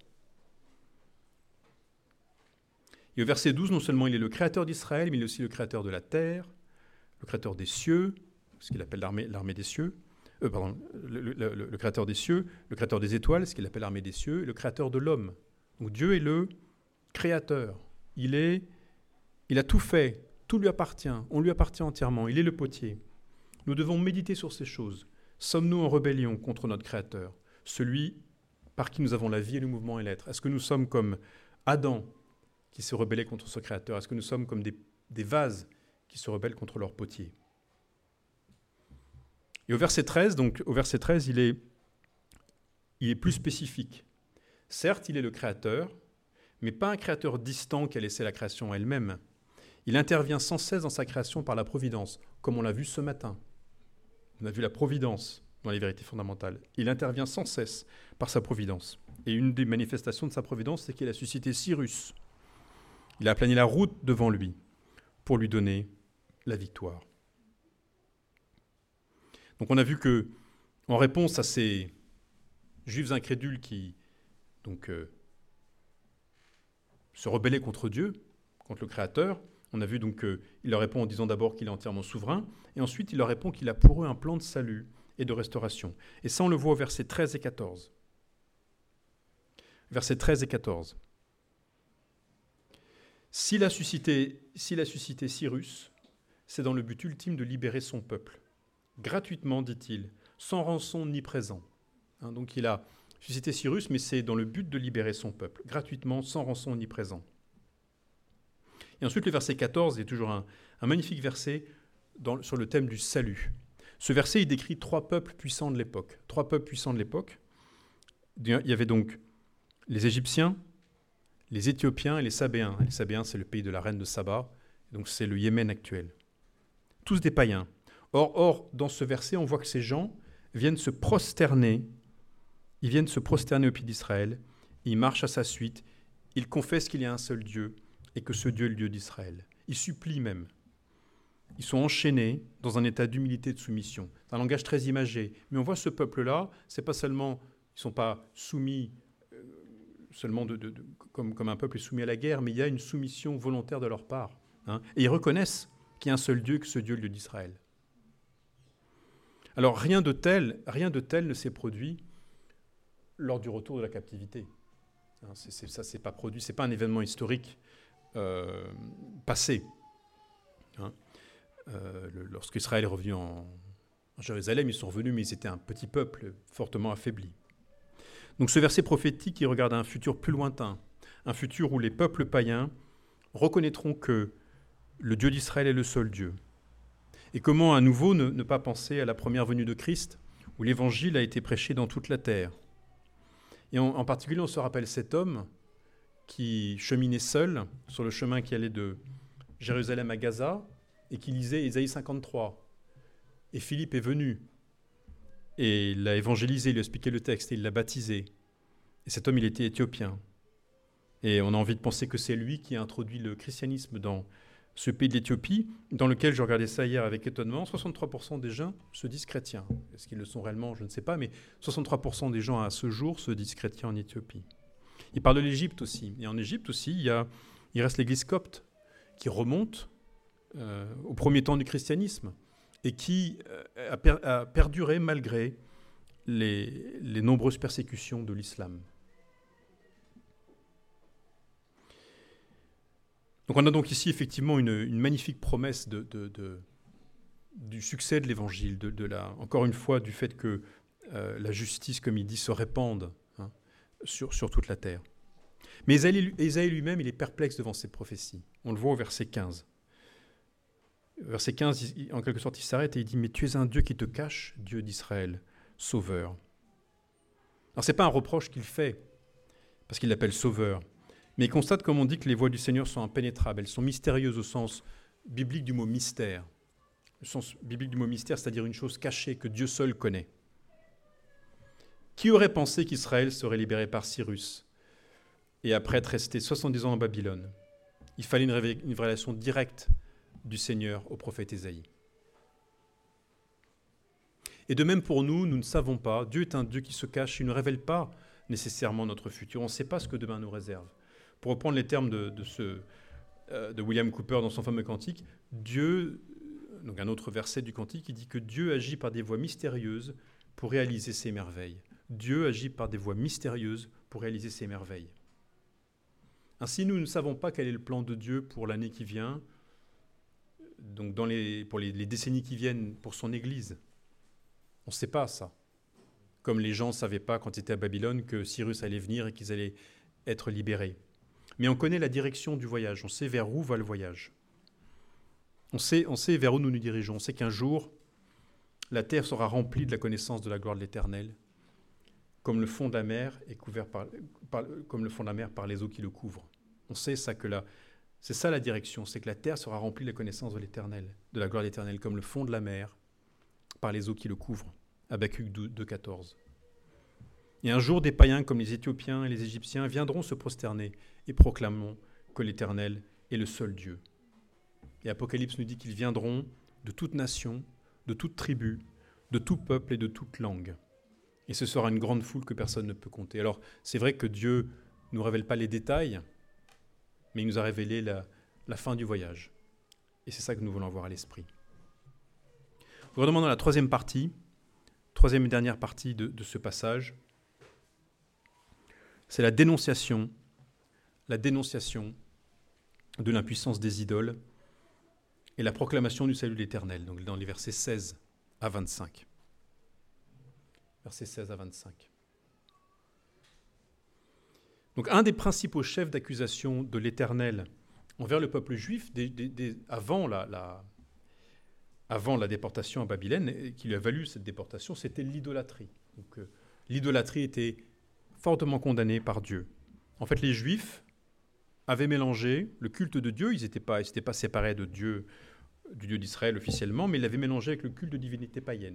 Et au verset douze, non seulement il est le Créateur d'Israël, mais il est aussi le Créateur de la terre, le Créateur des cieux, ce qu'il appelle l'armée, l'armée des cieux, euh, pardon, le, le, le, le Créateur des cieux, le Créateur des étoiles, ce qu'il appelle l'armée des cieux, et le Créateur de l'homme. Donc Dieu est le Créateur. Il est, il a tout fait. Tout lui appartient, on lui appartient entièrement, il est le potier. Nous devons méditer sur ces choses. Sommes-nous en rébellion contre notre Créateur, celui par qui nous avons la vie et le mouvement et l'être ? Est-ce que nous sommes comme Adam qui s'est rebellé contre ce Créateur ? Est-ce que nous sommes comme des, des vases qui se rebellent contre leur potier ? Et au verset treize, donc au verset treize, il est, il est plus spécifique. Certes, il est le Créateur, mais pas un Créateur distant qui a laissé la création elle-même. Il intervient sans cesse dans sa création par la providence, comme on l'a vu ce matin. On a vu la providence dans les vérités fondamentales. Il intervient sans cesse par sa providence. Et une des manifestations de sa providence, c'est qu'il a suscité Cyrus. Il a aplani la route devant lui pour lui donner la victoire. Donc on a vu que, en réponse à ces Juifs incrédules qui donc, euh, se rebellaient contre Dieu, contre le Créateur, on a vu donc qu'il leur répond en disant d'abord qu'il est entièrement souverain, et ensuite il leur répond qu'il a pour eux un plan de salut et de restauration. Et ça, on le voit au verset treize et quatorze. Versets treize et quatorze. S'il a suscité, s'il a suscité Cyrus, c'est dans le but ultime de libérer son peuple. Gratuitement, dit-il, sans rançon ni présent. Hein, donc il a suscité Cyrus, mais c'est dans le but de libérer son peuple. Gratuitement, sans rançon ni présent. Et ensuite, le verset quatorze est toujours un, un magnifique verset dans, sur le thème du salut. Ce verset, il décrit trois peuples puissants de l'époque. Trois peuples puissants de l'époque. Il y avait donc les Égyptiens, les Éthiopiens et les Sabéens. Les Sabéens, c'est le pays de la reine de Saba. Donc c'est le Yémen actuel. Tous des païens. Or, or, dans ce verset, on voit que ces gens viennent se prosterner, ils viennent se prosterner au pied d'Israël, ils marchent à sa suite, ils confessent qu'il y a un seul Dieu et que ce Dieu est le Dieu d'Israël. Ils supplient même. Ils sont enchaînés dans un état d'humilité et de soumission. C'est un langage très imagé. Mais on voit ce peuple-là, c'est pas seulement, ils ne sont pas soumis euh, seulement de, de, de, comme, comme un peuple est soumis à la guerre, mais il y a une soumission volontaire de leur part. Hein, et ils reconnaissent qu'il y a un seul Dieu, que ce Dieu est le Dieu d'Israël. Alors rien de tel, rien de tel ne s'est produit lors du retour de la captivité. Hein, c'est, c'est, ça, c'est pas produit, c'est pas un événement historique euh, passé. Hein. Euh, le, lorsqu'Israël est revenu en, en Jérusalem, ils sont revenus, mais ils étaient un petit peuple fortement affaibli. Donc ce verset prophétique, il regarde un futur plus lointain, un futur où les peuples païens reconnaîtront que le Dieu d'Israël est le seul Dieu. Et comment à nouveau ne, ne pas penser à la première venue de Christ, où l'évangile a été prêché dans toute la terre. Et en, en particulier, on se rappelle cet homme qui cheminait seul sur le chemin qui allait de Jérusalem à Gaza, et qui lisait Ésaïe cinquante-trois. Et Philippe est venu, et il l'a évangélisé, il lui a expliqué le texte, et il l'a baptisé. Et cet homme, il était éthiopien. Et on a envie de penser que c'est lui qui a introduit le christianisme dans ce pays de l'Éthiopie, dans lequel, je regardais ça hier avec étonnement, soixante-trois pour cent des gens se disent chrétiens. Est-ce qu'ils le sont réellement? Je ne sais pas, mais soixante-trois pour cent des gens à ce jour se disent chrétiens en Éthiopie. Il parle de l'Égypte aussi. Et en Égypte aussi, il, y a, il reste l'église copte, qui remonte Euh, au premier temps du christianisme et qui euh, a, per, a perduré malgré les, les nombreuses persécutions de l'islam. Donc on a donc ici effectivement une, une magnifique promesse de, de, de, du succès de l'évangile, de, de la, encore une fois du fait que euh, la justice, comme il dit, se répande hein, sur, sur toute la terre. Mais Ésaïe, Ésaïe lui-même, il est perplexe devant ces prophéties. On le voit au verset quinze. Verset quinze, il, en quelque sorte, il s'arrête et il dit « Mais tu es un Dieu qui te cache, Dieu d'Israël, sauveur. » Alors, ce n'est pas un reproche qu'il fait, parce qu'il l'appelle sauveur, mais il constate, comme on dit, que les voies du Seigneur sont impénétrables, elles sont mystérieuses au sens biblique du mot mystère. Le sens biblique du mot mystère, c'est-à-dire une chose cachée que Dieu seul connaît. Qui aurait pensé qu'Israël serait libéré par Cyrus et après être resté soixante-dix ans en Babylone? Il fallait une, révé- une révélation directe du Seigneur au prophète Ésaïe. Et de même pour nous, nous ne savons pas. Dieu est un Dieu qui se cache, il ne révèle pas nécessairement notre futur. On ne sait pas ce que demain nous réserve. Pour reprendre les termes de, de, ce, euh, de William Cooper dans son fameux cantique, Dieu, donc un autre verset du cantique, il dit que Dieu agit par des voies mystérieuses pour réaliser ses merveilles. Dieu agit par des voies mystérieuses pour réaliser ses merveilles. Ainsi, nous ne savons pas quel est le plan de Dieu pour l'année qui vient, donc dans les, pour les, les décennies qui viennent pour son Église. On ne sait pas ça. Comme les gens ne savaient pas quand ils étaient à Babylone que Cyrus allait venir et qu'ils allaient être libérés. Mais on connaît la direction du voyage, on sait vers où va le voyage. On sait, on sait vers où nous nous dirigeons. On sait qu'un jour, la terre sera remplie de la connaissance de la gloire de l'Éternel, comme le fond de la mer est couvert par, par, comme le fond de la mer par les eaux qui le couvrent. On sait ça que la C'est ça la direction, c'est que la terre sera remplie de la connaissance de l'Éternel, de la gloire de l'Éternel, comme le fond de la mer, par les eaux qui le couvrent. Habacuc deux, quatorze. Et un jour, des païens comme les Éthiopiens et les Égyptiens viendront se prosterner et proclameront que l'Éternel est le seul Dieu. Et Apocalypse nous dit qu'ils viendront de toute nation, de toute tribu, de tout peuple et de toute langue. Et ce sera une grande foule que personne ne peut compter. Alors, c'est vrai que Dieu ne nous révèle pas les détails, mais il nous a révélé la, la fin du voyage. Et c'est ça que nous voulons avoir à l'esprit. Nous demandons la troisième partie, troisième et dernière partie de, de ce passage. C'est la dénonciation, la dénonciation de l'impuissance des idoles et la proclamation du salut de l'Éternel, donc dans les versets seize à vingt-cinq. Versets seize à vingt-cinq. Donc, un des principaux chefs d'accusation de l'Éternel envers le peuple juif, des, des, des, avant, la, la, avant la déportation à Babylone, qui lui a valu cette déportation, c'était l'idolâtrie. Donc, euh, l'idolâtrie était fortement condamnée par Dieu. En fait, les Juifs avaient mélangé le culte de Dieu, ils n'étaient pas, ils s'étaient pas séparés de Dieu, du Dieu d'Israël officiellement, mais ils l'avaient mélangé avec le culte de divinité païenne.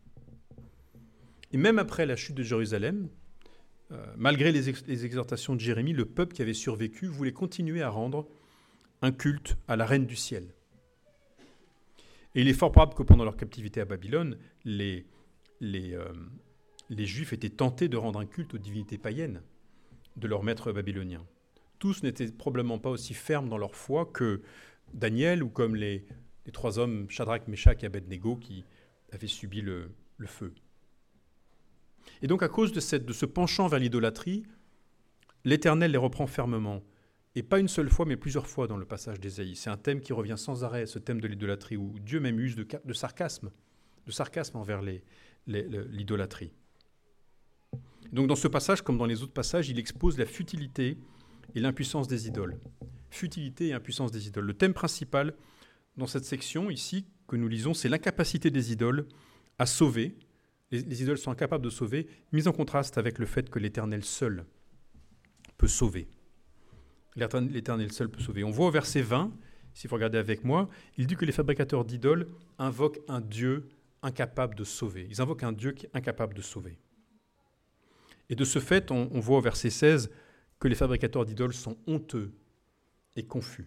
Et même après la chute de Jérusalem, euh, malgré les, ex- les exhortations de Jérémie, le peuple qui avait survécu voulait continuer à rendre un culte à la reine du ciel. Et il est fort probable que pendant leur captivité à Babylone, les, les, euh, les Juifs étaient tentés de rendre un culte aux divinités païennes de leurs maîtres babyloniens. Tous n'étaient probablement pas aussi fermes dans leur foi que Daniel ou comme les, les trois hommes, Shadrach, Meshach et Abednego, qui avaient subi le, le feu. Et donc à cause de, cette, de ce penchant vers l'idolâtrie, l'Éternel les reprend fermement. Et pas une seule fois, mais plusieurs fois dans le passage d'Ésaïe. C'est un thème qui revient sans arrêt, ce thème de l'idolâtrie, où Dieu même use de, de sarcasme, de sarcasme envers les, les, l'idolâtrie. Donc dans ce passage, comme dans les autres passages, il expose la futilité et l'impuissance des idoles. Futilité et impuissance des idoles. Le thème principal dans cette section, ici, que nous lisons, c'est l'incapacité des idoles à sauver. Les, les idoles sont incapables de sauver, mis en contraste avec le fait que l'Éternel seul peut sauver. L'Éternel seul peut sauver. On voit au verset vingt, si vous regardez avec moi, il dit que les fabricateurs d'idoles invoquent un Dieu incapable de sauver. Ils invoquent un Dieu qui est incapable de sauver. Et de ce fait, on, on voit au verset seize que les fabricateurs d'idoles sont honteux et confus.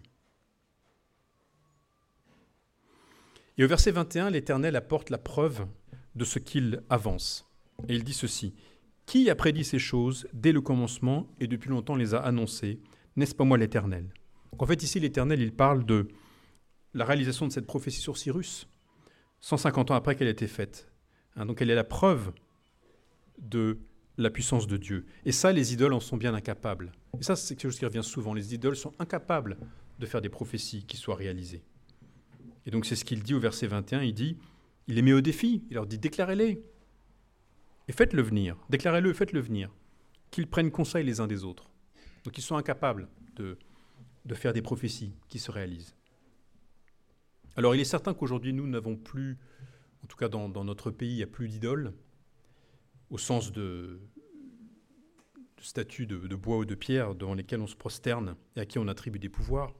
Et au verset vingt et un, l'Éternel apporte la preuve de ce qu'il avance. Et il dit ceci: « Qui a prédit ces choses dès le commencement et depuis longtemps les a annoncées ? N'est-ce pas moi l'Éternel ?» En fait, ici, l'Éternel, il parle de la réalisation de cette prophétie sur Cyrus, cent cinquante ans après qu'elle ait été faite. Hein, donc elle est la preuve de la puissance de Dieu. Et ça, les idoles en sont bien incapables. Et ça, c'est quelque chose qui revient souvent. Les idoles sont incapables de faire des prophéties qui soient réalisées. Et donc c'est ce qu'il dit au verset vingt et un. Il dit, il les met au défi. Il leur dit, déclarez-les. Et faites-le venir. Déclarez-le et faites-le venir. Qu'ils prennent conseil les uns des autres. Donc ils sont incapables de, de faire des prophéties qui se réalisent. Alors il est certain qu'aujourd'hui, nous n'avons plus, en tout cas dans, dans notre pays, il n'y a plus d'idoles, au sens de, de statues de, de bois ou de pierre devant lesquelles on se prosterne et à qui on attribue des pouvoirs.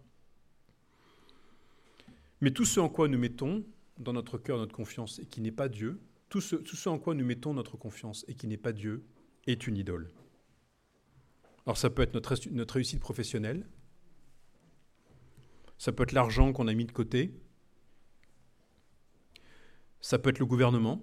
Mais tout ce en quoi nous mettons dans notre cœur notre confiance et qui n'est pas Dieu, tout ce, tout ce en quoi nous mettons notre confiance et qui n'est pas Dieu, est une idole. Alors ça peut être notre, notre réussite professionnelle, ça peut être l'argent qu'on a mis de côté, ça peut être le gouvernement.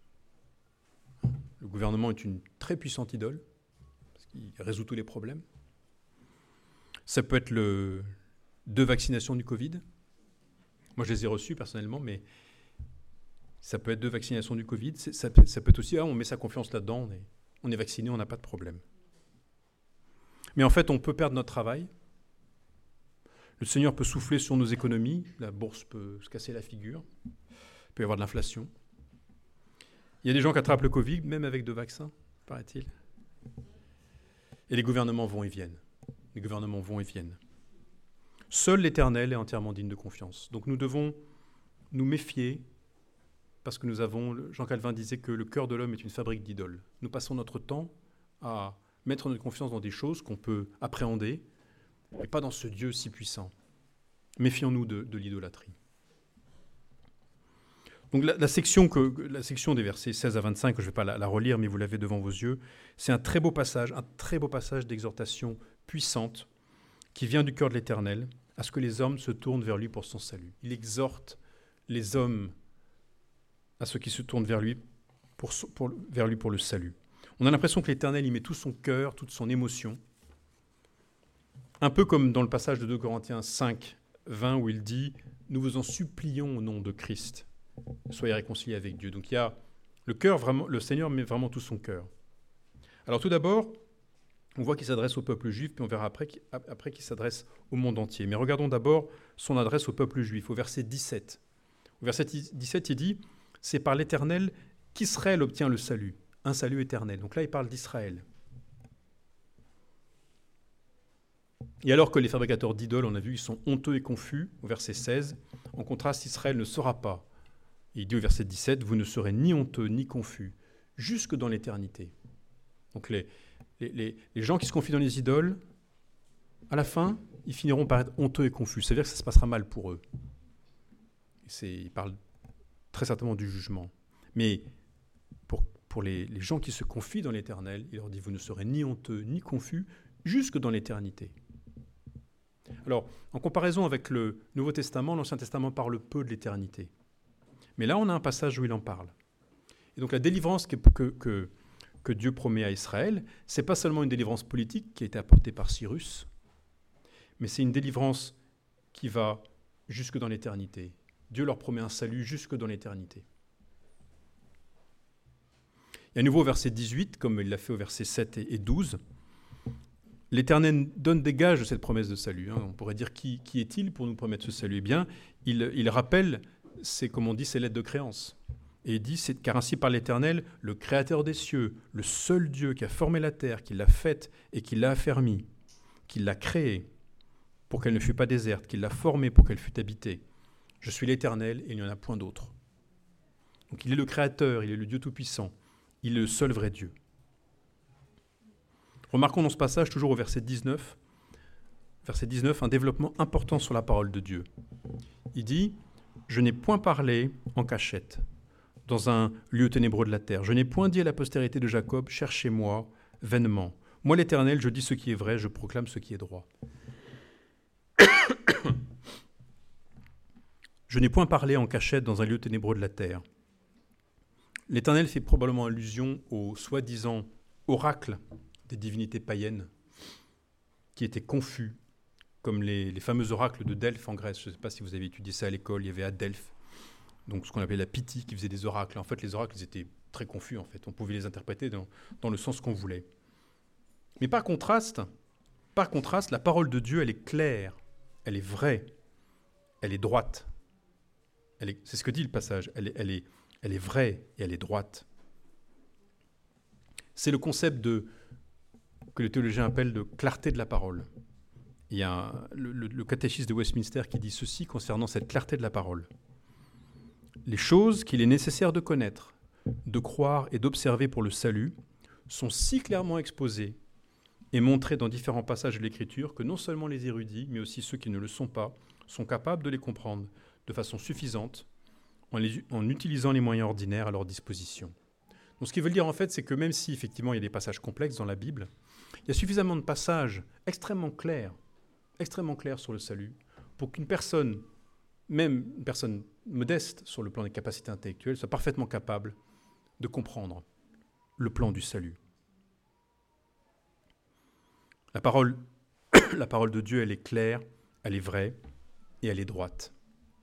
Le gouvernement est une très puissante idole, parce qu'il résout tous les problèmes. Ça peut être le deux vaccinations du Covid. Moi, je les ai reçues personnellement, mais ça peut être deux vaccinations du Covid. Ça, ça peut être aussi, ah, on met sa confiance là-dedans, on est, on est vacciné, on n'a pas de problème. Mais en fait, on peut perdre notre travail. Le Seigneur peut souffler sur nos économies. La bourse peut se casser la figure. Il peut y avoir de l'inflation. Il y a des gens qui attrapent le Covid, même avec deux vaccins, paraît-il. Et les gouvernements vont et viennent. Les gouvernements vont et viennent. Seul l'Éternel est entièrement digne de confiance. Donc nous devons nous méfier, parce que nous avons, Jean Calvin disait que le cœur de l'homme est une fabrique d'idoles. Nous passons notre temps à mettre notre confiance dans des choses qu'on peut appréhender, mais pas dans ce Dieu si puissant. Méfions-nous de, de l'idolâtrie. Donc la, la, section que, la section des versets seize à vingt-cinq, je ne vais pas la, la relire, mais vous l'avez devant vos yeux, c'est un très beau passage, un très beau passage d'exhortation puissante qui vient du cœur de l'Éternel à ce que les hommes se tournent vers lui pour son salut. Il exhorte les hommes à ceux qui se tournent vers lui pour, pour, vers lui pour le salut. On a l'impression que l'Éternel y met tout son cœur, toute son émotion, un peu comme dans le passage de deux Corinthiens cinq, vingt, où il dit « Nous vous en supplions au nom de Christ, soyez réconciliés avec Dieu. » Donc il y a le cœur, vraiment, le Seigneur met vraiment tout son cœur. Alors tout d'abord, on voit qu'il s'adresse au peuple juif, puis on verra après, après qu'il s'adresse au monde entier. Mais regardons d'abord son adresse au peuple juif, au verset dix-sept. Au verset dix-sept, il dit « C'est par l'Éternel qu'Israël obtient le salut. » Un salut éternel. Donc là, il parle d'Israël. Et alors que les fabricateurs d'idoles, on a vu, ils sont honteux et confus, au verset seize, en contraste, Israël ne sera pas. Et il dit au verset dix-sept, « Vous ne serez ni honteux ni confus, jusque dans l'éternité. » Donc les, les, les, les gens qui se confient dans les idoles, à la fin, ils finiront par être honteux et confus. C'est-à-dire que ça se passera mal pour eux. C'est, il parle très certainement du jugement. Mais pour, pour les, les gens qui se confient dans l'Éternel, il leur dit, vous ne serez ni honteux ni confus jusque dans l'éternité. Alors, en comparaison avec le Nouveau Testament, l'Ancien Testament parle peu de l'éternité. Mais là, on a un passage où il en parle. Et donc la délivrance que, que, que, que Dieu promet à Israël, ce n'est pas seulement une délivrance politique qui a été apportée par Cyrus, mais c'est une délivrance qui va jusque dans l'éternité. Dieu leur promet un salut jusque dans l'éternité. Et à nouveau au verset dix-huit, comme il l'a fait au verset sept et douze, l'Éternel donne des gages de cette promesse de salut. Hein. On pourrait dire, qui, qui est-il pour nous promettre ce salut ? Eh bien, il, il rappelle, c'est, comme on dit, ses lettres de créance. Et il dit, c'est, car ainsi par l'Éternel, le Créateur des cieux, le seul Dieu qui a formé la terre, qui l'a faite et qui l'a affermie, qui l'a créée pour qu'elle ne fût pas déserte, qui l'a formée pour qu'elle fût habitée. Je suis l'Éternel et il n'y en a point d'autre. Donc il est le Créateur, il est le Dieu Tout-Puissant, il est le seul vrai Dieu. Remarquons dans ce passage, toujours au verset dix-neuf, verset dix-neuf, un développement important sur la parole de Dieu. Il dit, « Je n'ai point parlé en cachette, dans un lieu ténébreux de la terre. Je n'ai point dit à la postérité de Jacob, cherchez-moi vainement. Moi l'Éternel, je dis ce qui est vrai, je proclame ce qui est droit. » Je n'ai point parlé en cachette dans un lieu ténébreux de la terre. L'Éternel fait probablement allusion au soi-disant oracle des divinités païennes qui étaient confus, comme les, les fameux oracles de Delphes en Grèce. Je ne sais pas si vous avez étudié ça à l'école, il y avait à Delphes, donc ce qu'on appelait la Pythie qui faisait des oracles. En fait, les oracles, ils étaient très confus, en fait. On pouvait les interpréter dans, dans le sens qu'on voulait. Mais par contraste, par contraste, la parole de Dieu, elle est claire, elle est vraie, elle est droite. Elle est, c'est ce que dit le passage, elle est, elle est, elle est vraie et elle est droite. C'est le concept de, que le théologien appelle de clarté de la parole. Il y a un, le, le, le catéchisme de Westminster qui dit ceci concernant cette clarté de la parole. Les choses qu'il est nécessaire de connaître, de croire et d'observer pour le salut sont si clairement exposées et montrées dans différents passages de l'Écriture que non seulement les érudits, mais aussi ceux qui ne le sont pas, sont capables de les comprendre de façon suffisante en, les, en utilisant les moyens ordinaires à leur disposition. Donc ce qu'il veut dire en fait, c'est que même si effectivement il y a des passages complexes dans la Bible, il y a suffisamment de passages extrêmement clairs, extrêmement clairs sur le salut, pour qu'une personne, même une personne modeste sur le plan des capacités intellectuelles, soit parfaitement capable de comprendre le plan du salut. La parole, la parole de Dieu, elle est claire, elle est vraie et elle est droite.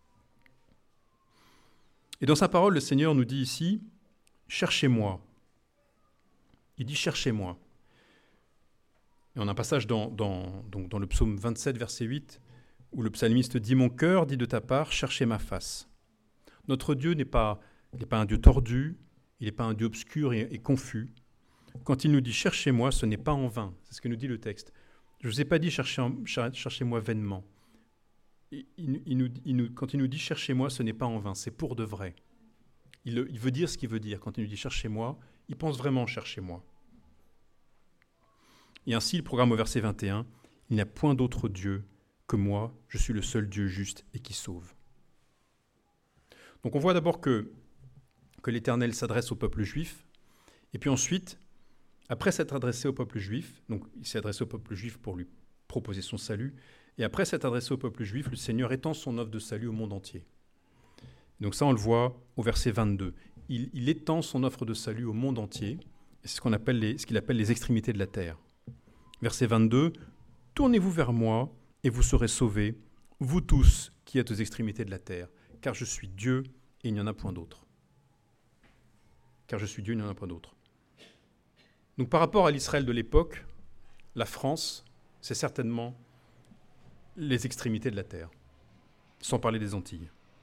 Et dans sa parole, le Seigneur nous dit ici, « Cherchez-moi ». Il dit « Cherchez-moi ». Et on a un passage dans, dans, donc dans le psaume vingt-sept, verset huit, où le psalmiste dit « Mon cœur dit de ta part, cherchez ma face ». Notre Dieu n'est pas, n'est pas un Dieu tordu, il n'est pas un Dieu obscur et, et confus. Quand il nous dit « Cherchez-moi », ce n'est pas en vain. C'est ce que nous dit le texte. Je ne vous ai pas dit cherchez, « Cherchez-moi vainement ». Il, il nous, il nous, quand il nous dit « Cherchez-moi », ce n'est pas en vain, c'est pour de vrai. Il, il veut dire ce qu'il veut dire. Quand il nous dit « Cherchez-moi », il pense vraiment « Cherchez-moi ». Et ainsi, il programme au verset vingt et un, « Il n'y a point d'autre Dieu que moi, je suis le seul Dieu juste et qui sauve. » Donc on voit d'abord que, que l'Éternel s'adresse au peuple juif, et puis ensuite, après s'être adressé au peuple juif, donc il s'est adressé au peuple juif pour lui proposer son salut, et après s'être adressé au peuple juif, le Seigneur étend son offre de salut au monde entier. Donc ça, on le voit au verset vingt-deux. Il, il étend son offre de salut au monde entier, et c'est ce qu'on appelle les, ce qu'il appelle les extrémités de la terre. Verset vingt-deux, « Tournez-vous vers moi, et vous serez sauvés, vous tous qui êtes aux extrémités de la terre, car je suis Dieu, et il n'y en a point d'autre. » Car je suis Dieu, il n'y en a point d'autre. Donc par rapport à l'Israël de l'époque, la France, c'est certainement les extrémités de la terre, sans parler des Antilles.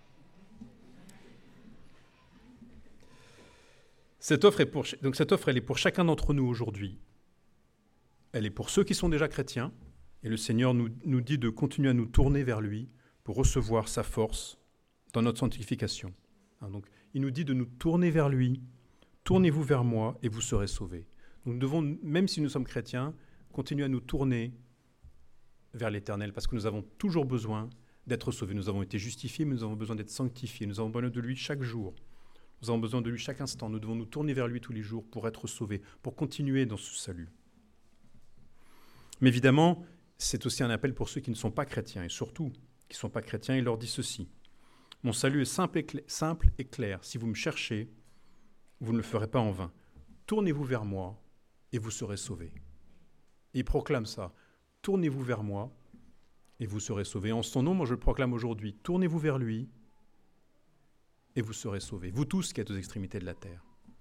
Cette offre est pour, donc cette offre, elle est pour chacun d'entre nous aujourd'hui. Elle est pour ceux qui sont déjà chrétiens, et le Seigneur nous, nous dit de continuer à nous tourner vers lui pour recevoir sa force dans notre sanctification. Hein, donc, il nous dit de nous tourner vers lui, tournez-vous vers moi et vous serez sauvés. Donc, nous devons, même si nous sommes chrétiens, continuer à nous tourner vers l'Éternel, parce que nous avons toujours besoin d'être sauvés. Nous avons été justifiés, mais nous avons besoin d'être sanctifiés. Nous avons besoin de lui chaque jour. Nous avons besoin de lui chaque instant. Nous devons nous tourner vers lui tous les jours pour être sauvés, pour continuer dans ce salut. Mais évidemment, c'est aussi un appel pour ceux qui ne sont pas chrétiens, et surtout qui ne sont pas chrétiens, il leur dit ceci. Mon salut est simple et, cla- simple et clair. Si vous me cherchez, vous ne le ferez pas en vain. Tournez-vous vers moi et vous serez sauvés. Et il proclame ça. Tournez-vous vers moi et vous serez sauvés. En son nom, moi je le proclame aujourd'hui. Tournez-vous vers lui et vous serez sauvés. Vous tous qui êtes aux extrémités de la terre.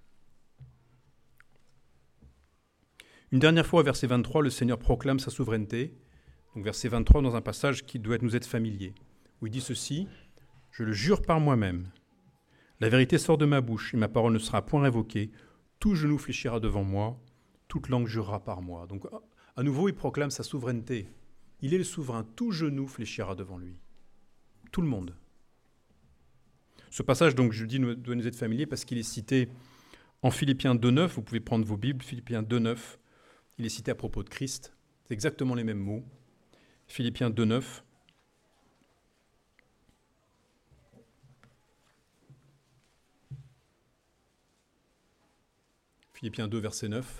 Une dernière fois, au verset vingt-trois, le Seigneur proclame sa souveraineté. Donc verset vingt-trois, dans un passage qui doit nous être familier, où il dit ceci, « Je le jure par moi-même, la vérité sort de ma bouche, et ma parole ne sera point révoquée. Tout genou fléchira devant moi, toute langue jurera par moi. » Donc à nouveau, il proclame sa souveraineté. Il est le souverain, tout genou fléchira devant lui. Tout le monde. Ce passage, donc, je dis, doit nous être familier parce qu'il est cité en Philippiens deux neuf. Vous pouvez prendre vos Bibles, Philippiens deux neuf. Il est cité à propos de Christ. C'est exactement les mêmes mots. Philippiens deux neuf. Philippiens deux, verset neuf.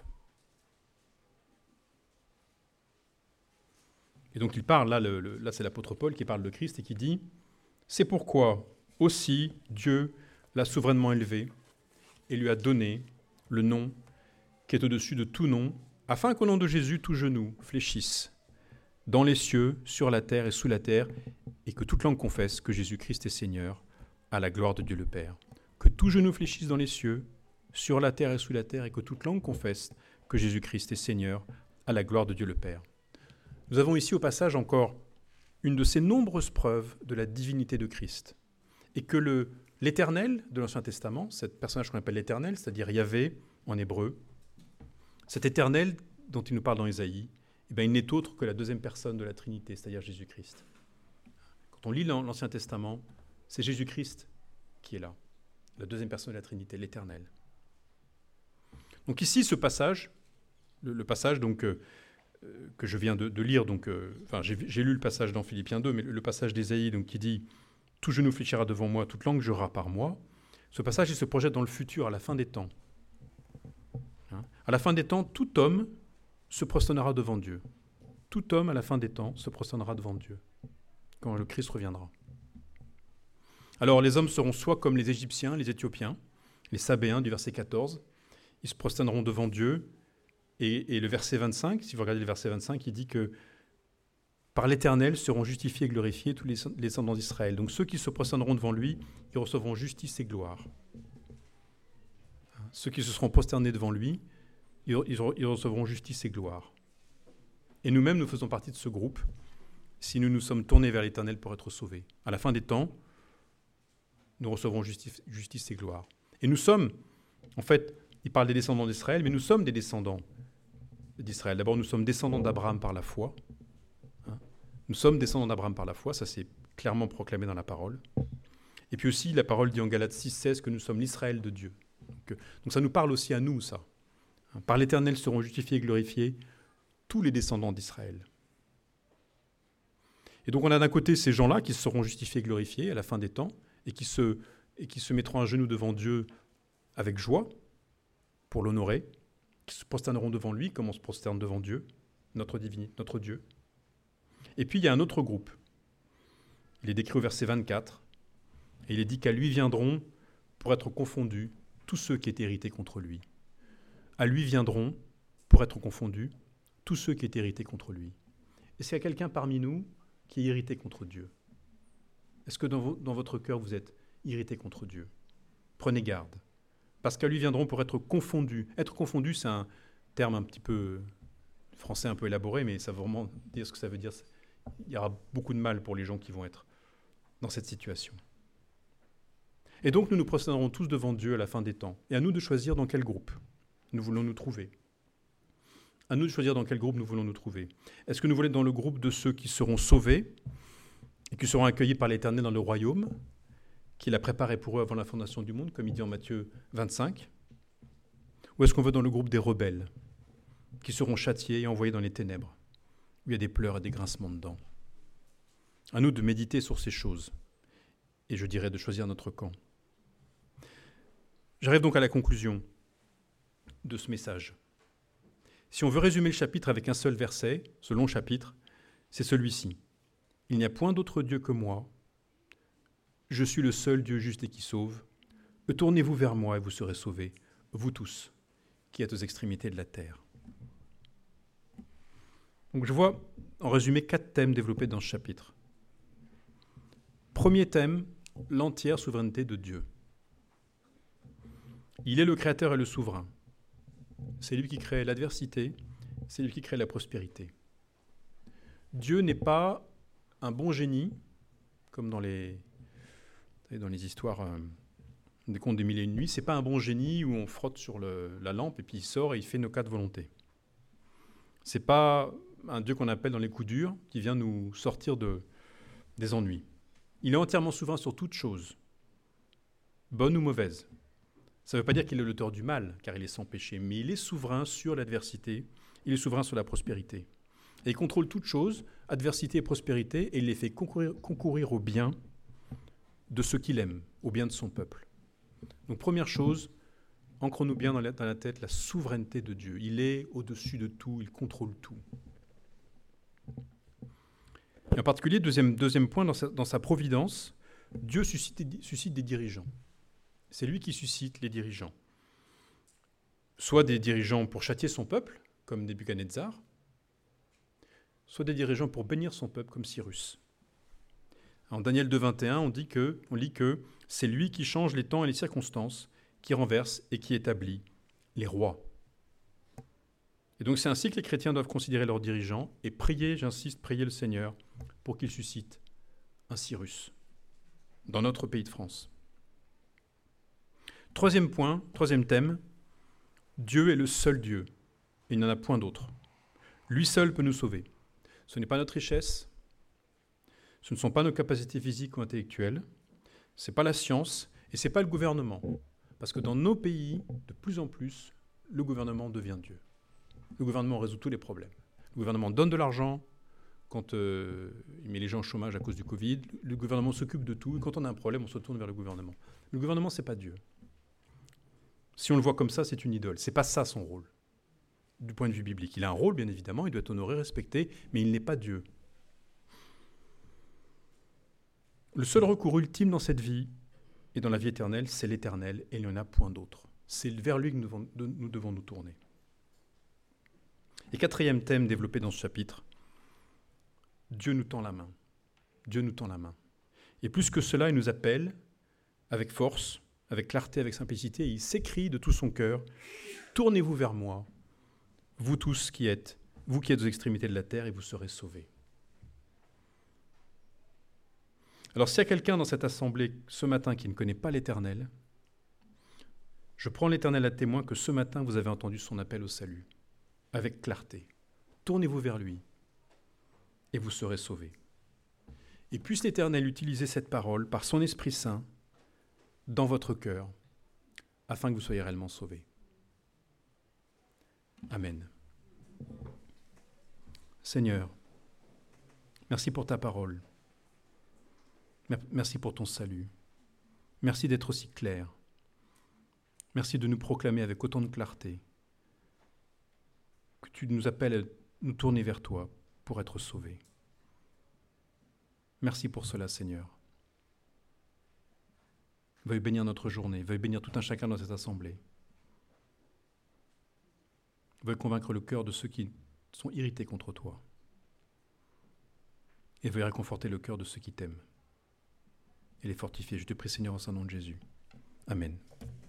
Et donc il parle, là, le, le, là c'est l'apôtre Paul qui parle de Christ et qui dit « C'est pourquoi aussi Dieu l'a souverainement élevé et lui a donné le nom qui est au-dessus de tout nom, afin qu'au nom de Jésus, tout genou fléchisse dans les cieux, sur la terre et sous la terre, et que toute langue confesse que Jésus-Christ est Seigneur, à la gloire de Dieu le Père. Que tout genou fléchisse dans les cieux, sur la terre et sous la terre, et que toute langue confesse que Jésus-Christ est Seigneur, à la gloire de Dieu le Père. » Nous avons ici au passage encore une de ces nombreuses preuves de la divinité de Christ, et que le, l'Éternel de l'Ancien Testament, ce personnage qu'on appelle l'Éternel, c'est-à-dire Yahvé en hébreu, cet Éternel dont il nous parle dans Ésaïe, eh bien, il n'est autre que la deuxième personne de la Trinité, c'est-à-dire Jésus-Christ. Quand on lit l'Ancien Testament, c'est Jésus-Christ qui est là, la deuxième personne de la Trinité, l'Éternel. Donc ici, ce passage, le, le passage donc, euh, que je viens de, de lire, donc, euh, enfin, j'ai, j'ai lu le passage dans Philippiens deux, mais le, le passage d'Ésaïe donc, qui dit « Tout genou fléchira devant moi, toute langue jurera par moi », ce passage il se projette dans le futur, à la fin des temps. Hein? À la fin des temps, tout homme se prosternera devant Dieu. Tout homme, à la fin des temps, se prosternera devant Dieu, quand le Christ reviendra. Alors, les hommes seront soit comme les Égyptiens, les Éthiopiens, les Sabéens du verset quatorze, ils se prosterneront devant Dieu, et, et le verset vingt-cinq, si vous regardez le verset vingt-cinq, il dit que par l'Éternel seront justifiés et glorifiés tous les descendants d'Israël. Donc ceux qui se prosterneront devant lui, ils recevront justice et gloire. Ceux qui se seront prosternés devant lui, ils recevront justice et gloire. Et nous-mêmes, nous faisons partie de ce groupe, si nous nous sommes tournés vers l'Éternel pour être sauvés. À la fin des temps, nous recevrons justice, justice et gloire. Et nous sommes, en fait, il parle des descendants d'Israël, mais nous sommes des descendants d'Israël. D'abord, nous sommes descendants d'Abraham par la foi. Hein. Nous sommes descendants d'Abraham par la foi, ça c'est clairement proclamé dans la parole. Et puis aussi, la parole dit en Galates six seize que nous sommes l'Israël de Dieu. Donc, donc ça nous parle aussi à nous, ça. Par l'Éternel seront justifiés et glorifiés tous les descendants d'Israël. Et donc on a d'un côté ces gens-là qui seront justifiés et glorifiés à la fin des temps et qui se, et qui se mettront à genoux devant Dieu avec joie pour l'honorer, qui se prosterneront devant lui comme on se prosterne devant Dieu, notre divinité, notre Dieu. Et puis il y a un autre groupe. Il est décrit au verset vingt-quatre et il est dit qu'à lui viendront pour être confondus tous ceux qui étaient irrités contre lui. À lui viendront, pour être confondus, tous ceux qui étaient irrités contre lui. Est-ce qu'il y a quelqu'un parmi nous qui est irrité contre Dieu? Est-ce que dans, vo- dans votre cœur, vous êtes irrité contre Dieu? Prenez garde. Parce qu'à lui viendront pour être confondus. Être confondu, c'est un terme un petit peu français, un peu élaboré, mais ça veut vraiment dire ce que ça veut dire. Il y aura beaucoup de mal pour les gens qui vont être dans cette situation. Et donc, nous nous prosternerons tous devant Dieu à la fin des temps. Et à nous de choisir dans quel groupe nous voulons nous trouver. À nous de choisir dans quel groupe nous voulons nous trouver. Est-ce que nous voulons être dans le groupe de ceux qui seront sauvés et qui seront accueillis par l'Éternel dans le royaume qu'il a préparé pour eux avant la fondation du monde, comme il dit en Matthieu vingt-cinq? Ou est-ce qu'on veut dans le groupe des rebelles qui seront châtiés et envoyés dans les ténèbres, où il y a des pleurs et des grincements de dents. À nous de méditer sur ces choses, et je dirais de choisir notre camp. J'arrive donc à la conclusion de ce message. Si on veut résumer le chapitre avec un seul verset, ce long chapitre, c'est celui-ci. Il n'y a point d'autre Dieu que moi. Je suis le seul Dieu juste et qui sauve. Tournez-vous vers moi et vous serez sauvés, vous tous, qui êtes aux extrémités de la terre. Donc je vois, en résumé, quatre thèmes développés dans ce chapitre. Premier thème, l'entière souveraineté de Dieu. Il est le créateur et le souverain. C'est lui qui crée l'adversité, c'est lui qui crée la prospérité. Dieu n'est pas un bon génie, comme dans les, dans les histoires euh, des contes des mille et une nuits. C'est pas un bon génie où on frotte sur le, la lampe et puis il sort et il fait nos quatre volontés. C'est pas un Dieu qu'on appelle dans les coups durs qui vient nous sortir de, des ennuis. Il est entièrement souverain sur toute chose, bonne ou mauvaise. Ça ne veut pas dire qu'il est l'auteur du mal, car il est sans péché, mais il est souverain sur l'adversité, il est souverain sur la prospérité. Et il contrôle toutes choses, adversité et prospérité, et il les fait concourir, concourir au bien de ceux qu'il aime, au bien de son peuple. Donc première chose, ancrons-nous bien dans la, dans la tête la souveraineté de Dieu. Il est au-dessus de tout, il contrôle tout. Et en particulier, deuxième, deuxième point, dans sa, dans sa providence, Dieu suscite, suscite des dirigeants. C'est lui qui suscite les dirigeants. Soit des dirigeants pour châtier son peuple, comme Nebuchadnezzar, soit des dirigeants pour bénir son peuple, comme Cyrus. En Daniel deux, vingt et un, on, dit que, on lit que c'est lui qui change les temps et les circonstances, qui renverse et qui établit les rois. Et donc c'est ainsi que les chrétiens doivent considérer leurs dirigeants et prier, j'insiste, prier le Seigneur pour qu'il suscite un Cyrus dans notre pays de France. Troisième point, troisième thème, Dieu est le seul Dieu. Il n'y en a point d'autre. Lui seul peut nous sauver. Ce n'est pas notre richesse, ce ne sont pas nos capacités physiques ou intellectuelles, ce n'est pas la science et ce n'est pas le gouvernement. Parce que dans nos pays, de plus en plus, le gouvernement devient Dieu. Le gouvernement résout tous les problèmes. Le gouvernement donne de l'argent quand euh, il met les gens au chômage à cause du Covid. Le gouvernement s'occupe de tout et quand on a un problème, on se tourne vers le gouvernement. Le gouvernement, ce n'est pas Dieu. Si on le voit comme ça, c'est une idole. Ce n'est pas ça son rôle, du point de vue biblique. Il a un rôle, bien évidemment, il doit être honoré, respecté, mais il n'est pas Dieu. Le seul recours ultime dans cette vie et dans la vie éternelle, c'est l'Éternel, et il n'y en a point d'autre. C'est vers lui que nous devons, nous devons nous tourner. Et quatrième thème développé dans ce chapitre, Dieu nous tend la main. Dieu nous tend la main. Et plus que cela, il nous appelle avec force, avec clarté, avec simplicité, et il s'écrie de tout son cœur, « Tournez-vous vers moi, vous tous qui êtes, vous qui êtes aux extrémités de la terre, et vous serez sauvés. » Alors s'il y a quelqu'un dans cette assemblée ce matin qui ne connaît pas l'Éternel, je prends l'Éternel à témoin que ce matin, vous avez entendu son appel au salut, avec clarté. Tournez-vous vers lui, et vous serez sauvés. Et puisse l'Éternel utiliser cette parole par son Esprit Saint dans votre cœur, afin que vous soyez réellement sauvés. Amen. Seigneur, merci pour ta parole. Merci pour ton salut. Merci d'être aussi clair. Merci de nous proclamer avec autant de clarté que tu nous appelles à nous tourner vers toi pour être sauvés. Merci pour cela, Seigneur. Veuille bénir notre journée, veuille bénir tout un chacun dans cette assemblée. Veuille convaincre le cœur de ceux qui sont irrités contre toi. Et veuille réconforter le cœur de ceux qui t'aiment. Et les fortifier. Je te prie, Seigneur, en son nom de Jésus. Amen.